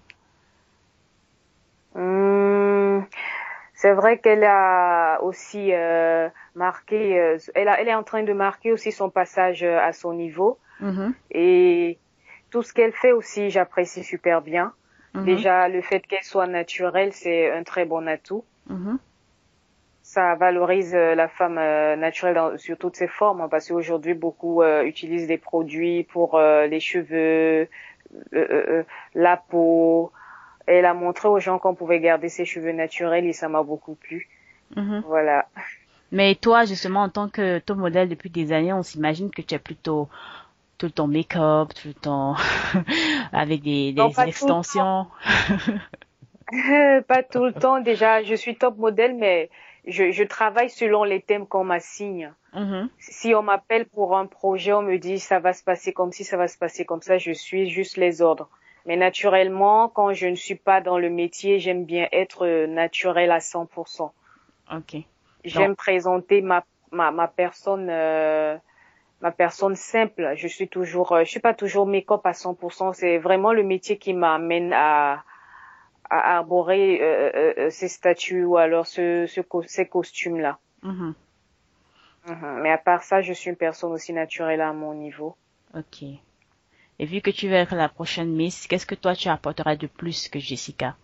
Hum, c'est vrai qu'elle a aussi euh, marqué, euh, elle, a, elle est en train de marquer aussi son passage à son niveau Mhm. et tout ce qu'elle fait aussi, j'apprécie super bien. Mm-hmm. Déjà, le fait qu'elle soit naturelle, c'est un très bon atout. Mm-hmm. Ça valorise euh, la femme euh, naturelle dans, sur toutes ses formes, hein, parce qu'aujourd'hui, beaucoup euh, utilisent des produits pour euh, les cheveux, euh, euh, la peau. Elle a montré aux gens qu'on pouvait garder ses cheveux naturels et ça m'a beaucoup plu. Mm-hmm. Voilà. Mais toi, justement, en tant que top modèle depuis des années, on s'imagine que tu es plutôt tout le temps make-up, tout le temps avec des, des non, pas extensions. Tout le temps. Pas tout le temps. Déjà, je suis top modèle, mais je, je travaille selon les thèmes qu'on m'assigne. Mm-hmm. Si on m'appelle pour un projet, on me dit ça va se passer comme ci, ça va se passer comme ça, je suis juste les ordres. Mais naturellement, quand je ne suis pas dans le métier, j'aime bien être naturelle à cent pour cent. Ok. J'aime Donc, présenter ma ma ma personne euh, ma personne simple. Je suis toujours euh, je suis pas toujours make-up à cent pour cent, c'est vraiment le métier qui m'amène à à arborer euh, euh, ces statues ou alors ce, ce ces costumes là. mm-hmm. Mm-hmm. Mais à part ça, je suis une personne aussi naturelle à mon niveau. Ok. Et vu que tu vas être la prochaine Miss, qu'est-ce que toi tu apporteras de plus que Jessica?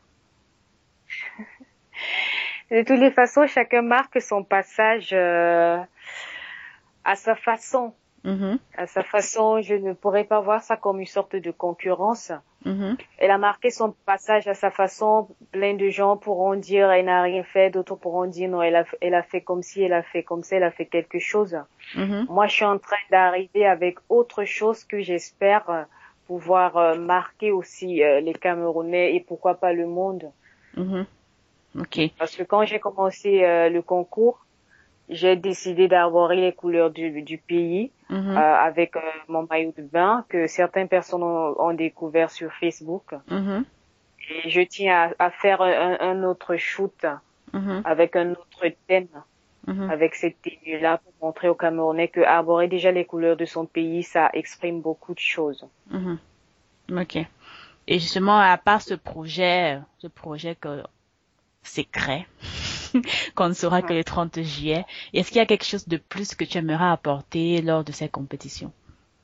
De toutes les façons, chacun marque son passage euh, à sa façon. Mm-hmm. À sa façon, je ne pourrais pas voir ça comme une sorte de concurrence. Mm-hmm. Elle a marqué son passage à sa façon. Plein de gens pourront dire elle n'a rien fait, d'autres pourront dire non, elle a, elle a fait comme si, elle a fait comme ça, elle a fait quelque chose. Mm-hmm. Moi, je suis en train d'arriver avec autre chose que j'espère pouvoir euh, marquer aussi euh, les Camerounais et pourquoi pas le monde. Mm-hmm. Ok. Parce que quand j'ai commencé euh, le concours, j'ai décidé d'arborer les couleurs du, du pays mm-hmm. euh, avec euh, mon maillot de bain que certaines personnes ont, ont découvert sur Facebook. Mm-hmm. Et je tiens à, à faire un, un autre shoot mm-hmm. avec un autre thème, mm-hmm. avec cette tenue-là pour montrer aux Camerounais que arborer déjà les couleurs de son pays, ça exprime beaucoup de choses. Mm-hmm. Ok. Et justement, à part ce projet, ce projet que secret qu'on ne saura que le trente juillet. Est-ce qu'il y a quelque chose de plus que tu aimerais apporter lors de ces compétitions?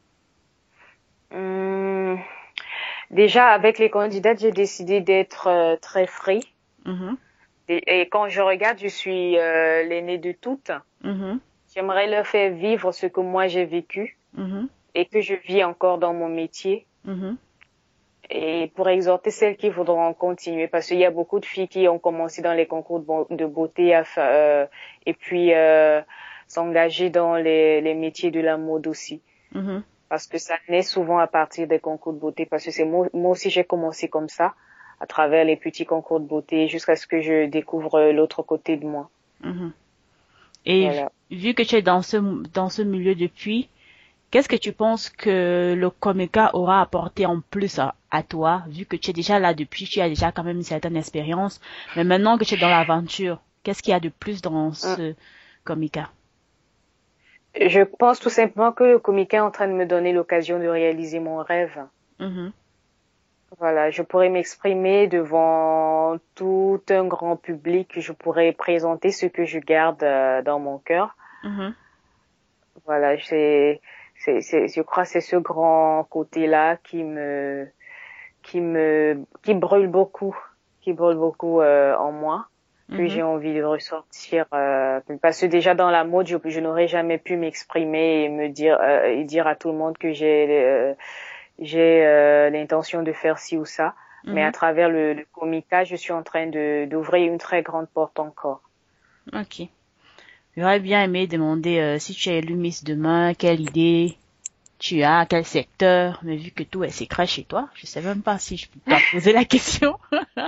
Hum, déjà, avec les candidates, j'ai décidé d'être euh, très free. Mm-hmm. Et, et quand je regarde, je suis euh, l'aînée de toutes. Mm-hmm. J'aimerais leur faire vivre ce que moi j'ai vécu mm-hmm. et que je vis encore dans mon métier. Mm-hmm. Et pour exhorter celles qui voudront continuer, parce qu'il y a beaucoup de filles qui ont commencé dans les concours de beauté à, euh, et puis euh, s'engager dans les, les métiers de la mode aussi. Mm-hmm. Parce que ça naît souvent à partir des concours de beauté, parce que c'est moi, moi aussi j'ai commencé comme ça, à travers les petits concours de beauté, jusqu'à ce que je découvre l'autre côté de moi. Mm-hmm. Et voilà. Vu que tu es dans ce, dans ce milieu depuis, qu'est-ce que tu penses que le Komeka aura apporté en plus à, à toi, vu que tu es déjà là depuis, tu as déjà quand même une certaine expérience, mais maintenant que tu es dans l'aventure, qu'est-ce qu'il y a de plus dans ce Komeka? Je pense tout simplement que le Komeka est en train de me donner l'occasion de réaliser mon rêve. Mm-hmm. Voilà, je pourrais m'exprimer devant tout un grand public, je pourrais présenter ce que je garde euh, dans mon cœur. Mm-hmm. Voilà, c'est... C'est, c'est, je crois que c'est ce grand côté-là qui me, qui me, qui brûle beaucoup, qui brûle beaucoup euh, en moi, que mm-hmm. j'ai envie de ressortir. Euh, parce que déjà dans la mode, je, je n'aurais jamais pu m'exprimer et me dire euh, et dire à tout le monde que j'ai, euh, j'ai euh, l'intention de faire ci ou ça. Mm-hmm. Mais à travers le, le Komeka, je suis en train de d'ouvrir une très grande porte encore. Ok. J'aurais bien aimé demander euh, si tu es élu Miss demain, quelle idée tu as, quel secteur, mais vu que tout est secret chez toi, je sais même pas si je peux te poser la question.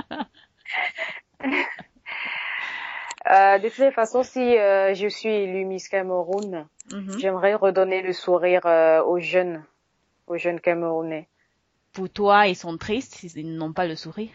euh, de toutes les façons, si euh, je suis élue Miss Cameroun, mm-hmm. j'aimerais redonner le sourire euh, aux jeunes, aux jeunes Camerounais. Pour toi, ils sont tristes, ils n'ont pas le sourire?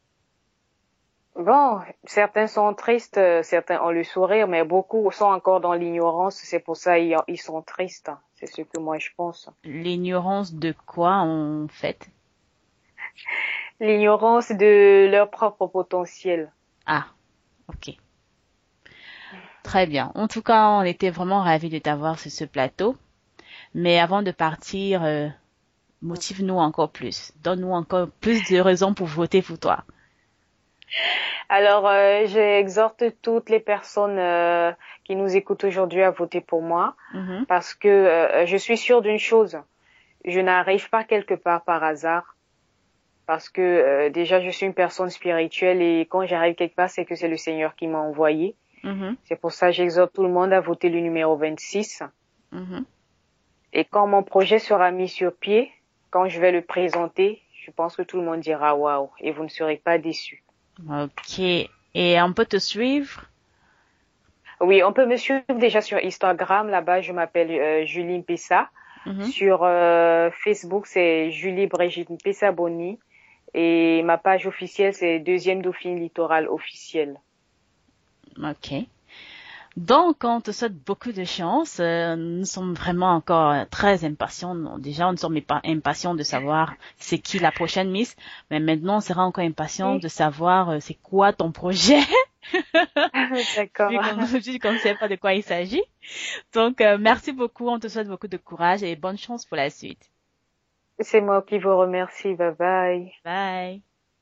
Bon, certains sont tristes, certains ont le sourire, mais beaucoup sont encore dans l'ignorance. C'est pour ça ils, ils sont tristes. C'est ce que moi je pense. L'ignorance de quoi, en fait? L'ignorance de leur propre potentiel. Ah, ok. Très bien. En tout cas, on était vraiment ravis de t'avoir sur ce plateau. Mais avant de partir, euh, Motive-nous encore plus. Donne-nous encore plus de raisons pour voter pour toi. Alors, euh, j'exhorte toutes les personnes euh, qui nous écoutent aujourd'hui à voter pour moi, mm-hmm. parce que euh, je suis sûre d'une chose. Je n'arrive pas quelque part par hasard, parce que euh, déjà, je suis une personne spirituelle et quand j'arrive quelque part, c'est que c'est le Seigneur qui m'a envoyé. Mm-hmm. C'est pour ça que j'exhorte tout le monde à voter le numéro vingt-six. Mm-hmm. Et quand mon projet sera mis sur pied, quand je vais le présenter, je pense que tout le monde dira waouh et vous ne serez pas déçus. Ok. Et on peut te suivre? Oui, on peut me suivre déjà sur Instagram. Là-bas, je m'appelle euh, Julie Mpessa. Mm-hmm. Sur euh, Facebook, c'est Julie Brigitte Mpessa Boni. Et ma page officielle, c'est Deuxième Dauphine Littoral officielle. Ok. Donc, on te souhaite beaucoup de chance. Euh, nous sommes vraiment encore très impatients. Déjà, on ne sommes pas impatients de savoir c'est qui la prochaine Miss. Mais maintenant, on sera encore impatients oui. de savoir euh, c'est quoi ton projet. D'accord. Vu qu'on ne sait pas de quoi il s'agit. Donc, euh, merci beaucoup. On te souhaite beaucoup de courage et bonne chance pour la suite. C'est moi qui vous remercie. Bye bye. Bye.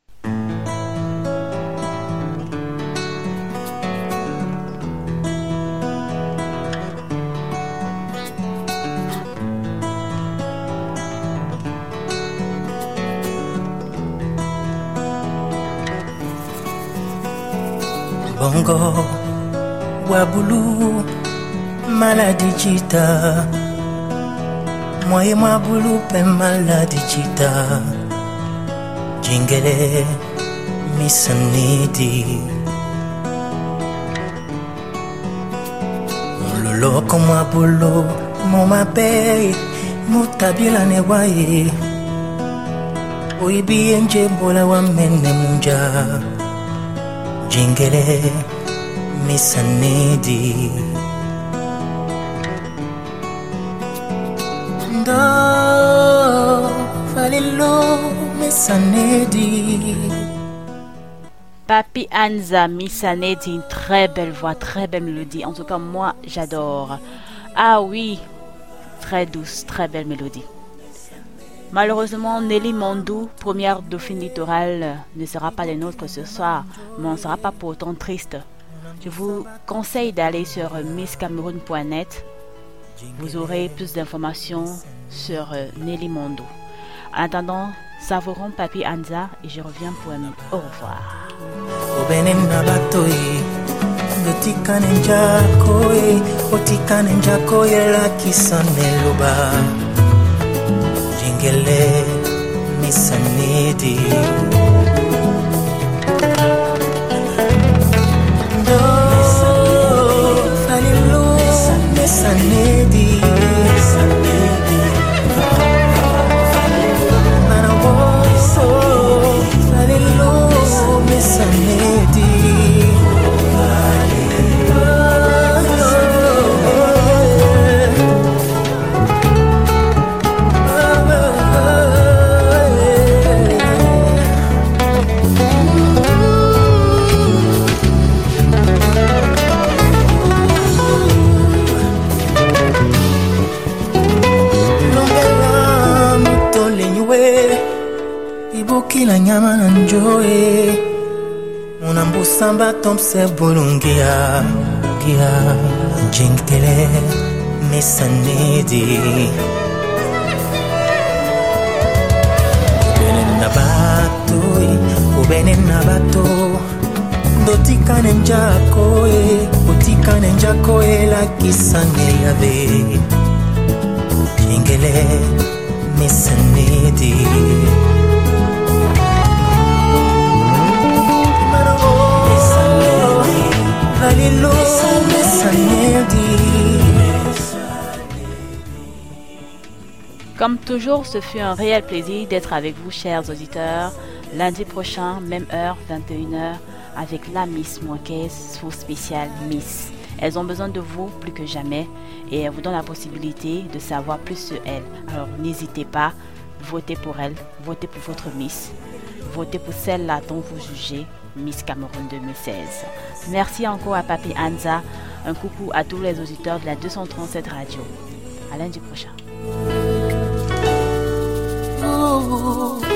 Bongo, Wabulu, maladie chita. Moi et moi boulou pe maladie chita. Jingele, misanidi. Mon lolo comme moi boulou, mon ma paye, mon tabila ne waye. Oibi enje bola wa mene munja. Jingele, misanidi. Do, falilo, misanidi. Papi Anza, Missanedi, une très belle voix, très belle mélodie. En tout cas, moi, j'adore. Ah oui, très douce, très belle mélodie. Malheureusement, Nelly Mondou, première dauphine littorale, ne sera pas des nôtres ce soir, mais on ne sera pas pour autant triste. Je vous conseille d'aller sur miss cameroun point net. Vous aurez plus d'informations sur Nelly Mondou. En attendant, savourons Papi Anza et je reviens pour un au revoir. Jingele, misanidi. Do, falilo, misanidi. Manawo, falilo, misanidi. Kila nyama na njoe unambusamba tomse bulungia gia jingtele misanidi ubene nabato ubene nabato dotikane njako e utikane njako e la kisange yave jingele misanidi. Comme toujours, ce fut un réel plaisir d'être avec vous, chers auditeurs. Lundi prochain, même heure, vingt et une heures, avec la Miss Mouakès, sous spécial Miss. Elles ont besoin de vous plus que jamais et elles vous donnent la possibilité de savoir plus sur elles. Alors n'hésitez pas, votez pour elles, votez pour votre Miss, votez pour celle-là dont vous jugez Miss Cameroun deux mille seize. Merci encore à Papi Anza. Un coucou à tous les auditeurs de la deux cent trente-sept radio. À lundi prochain. oh.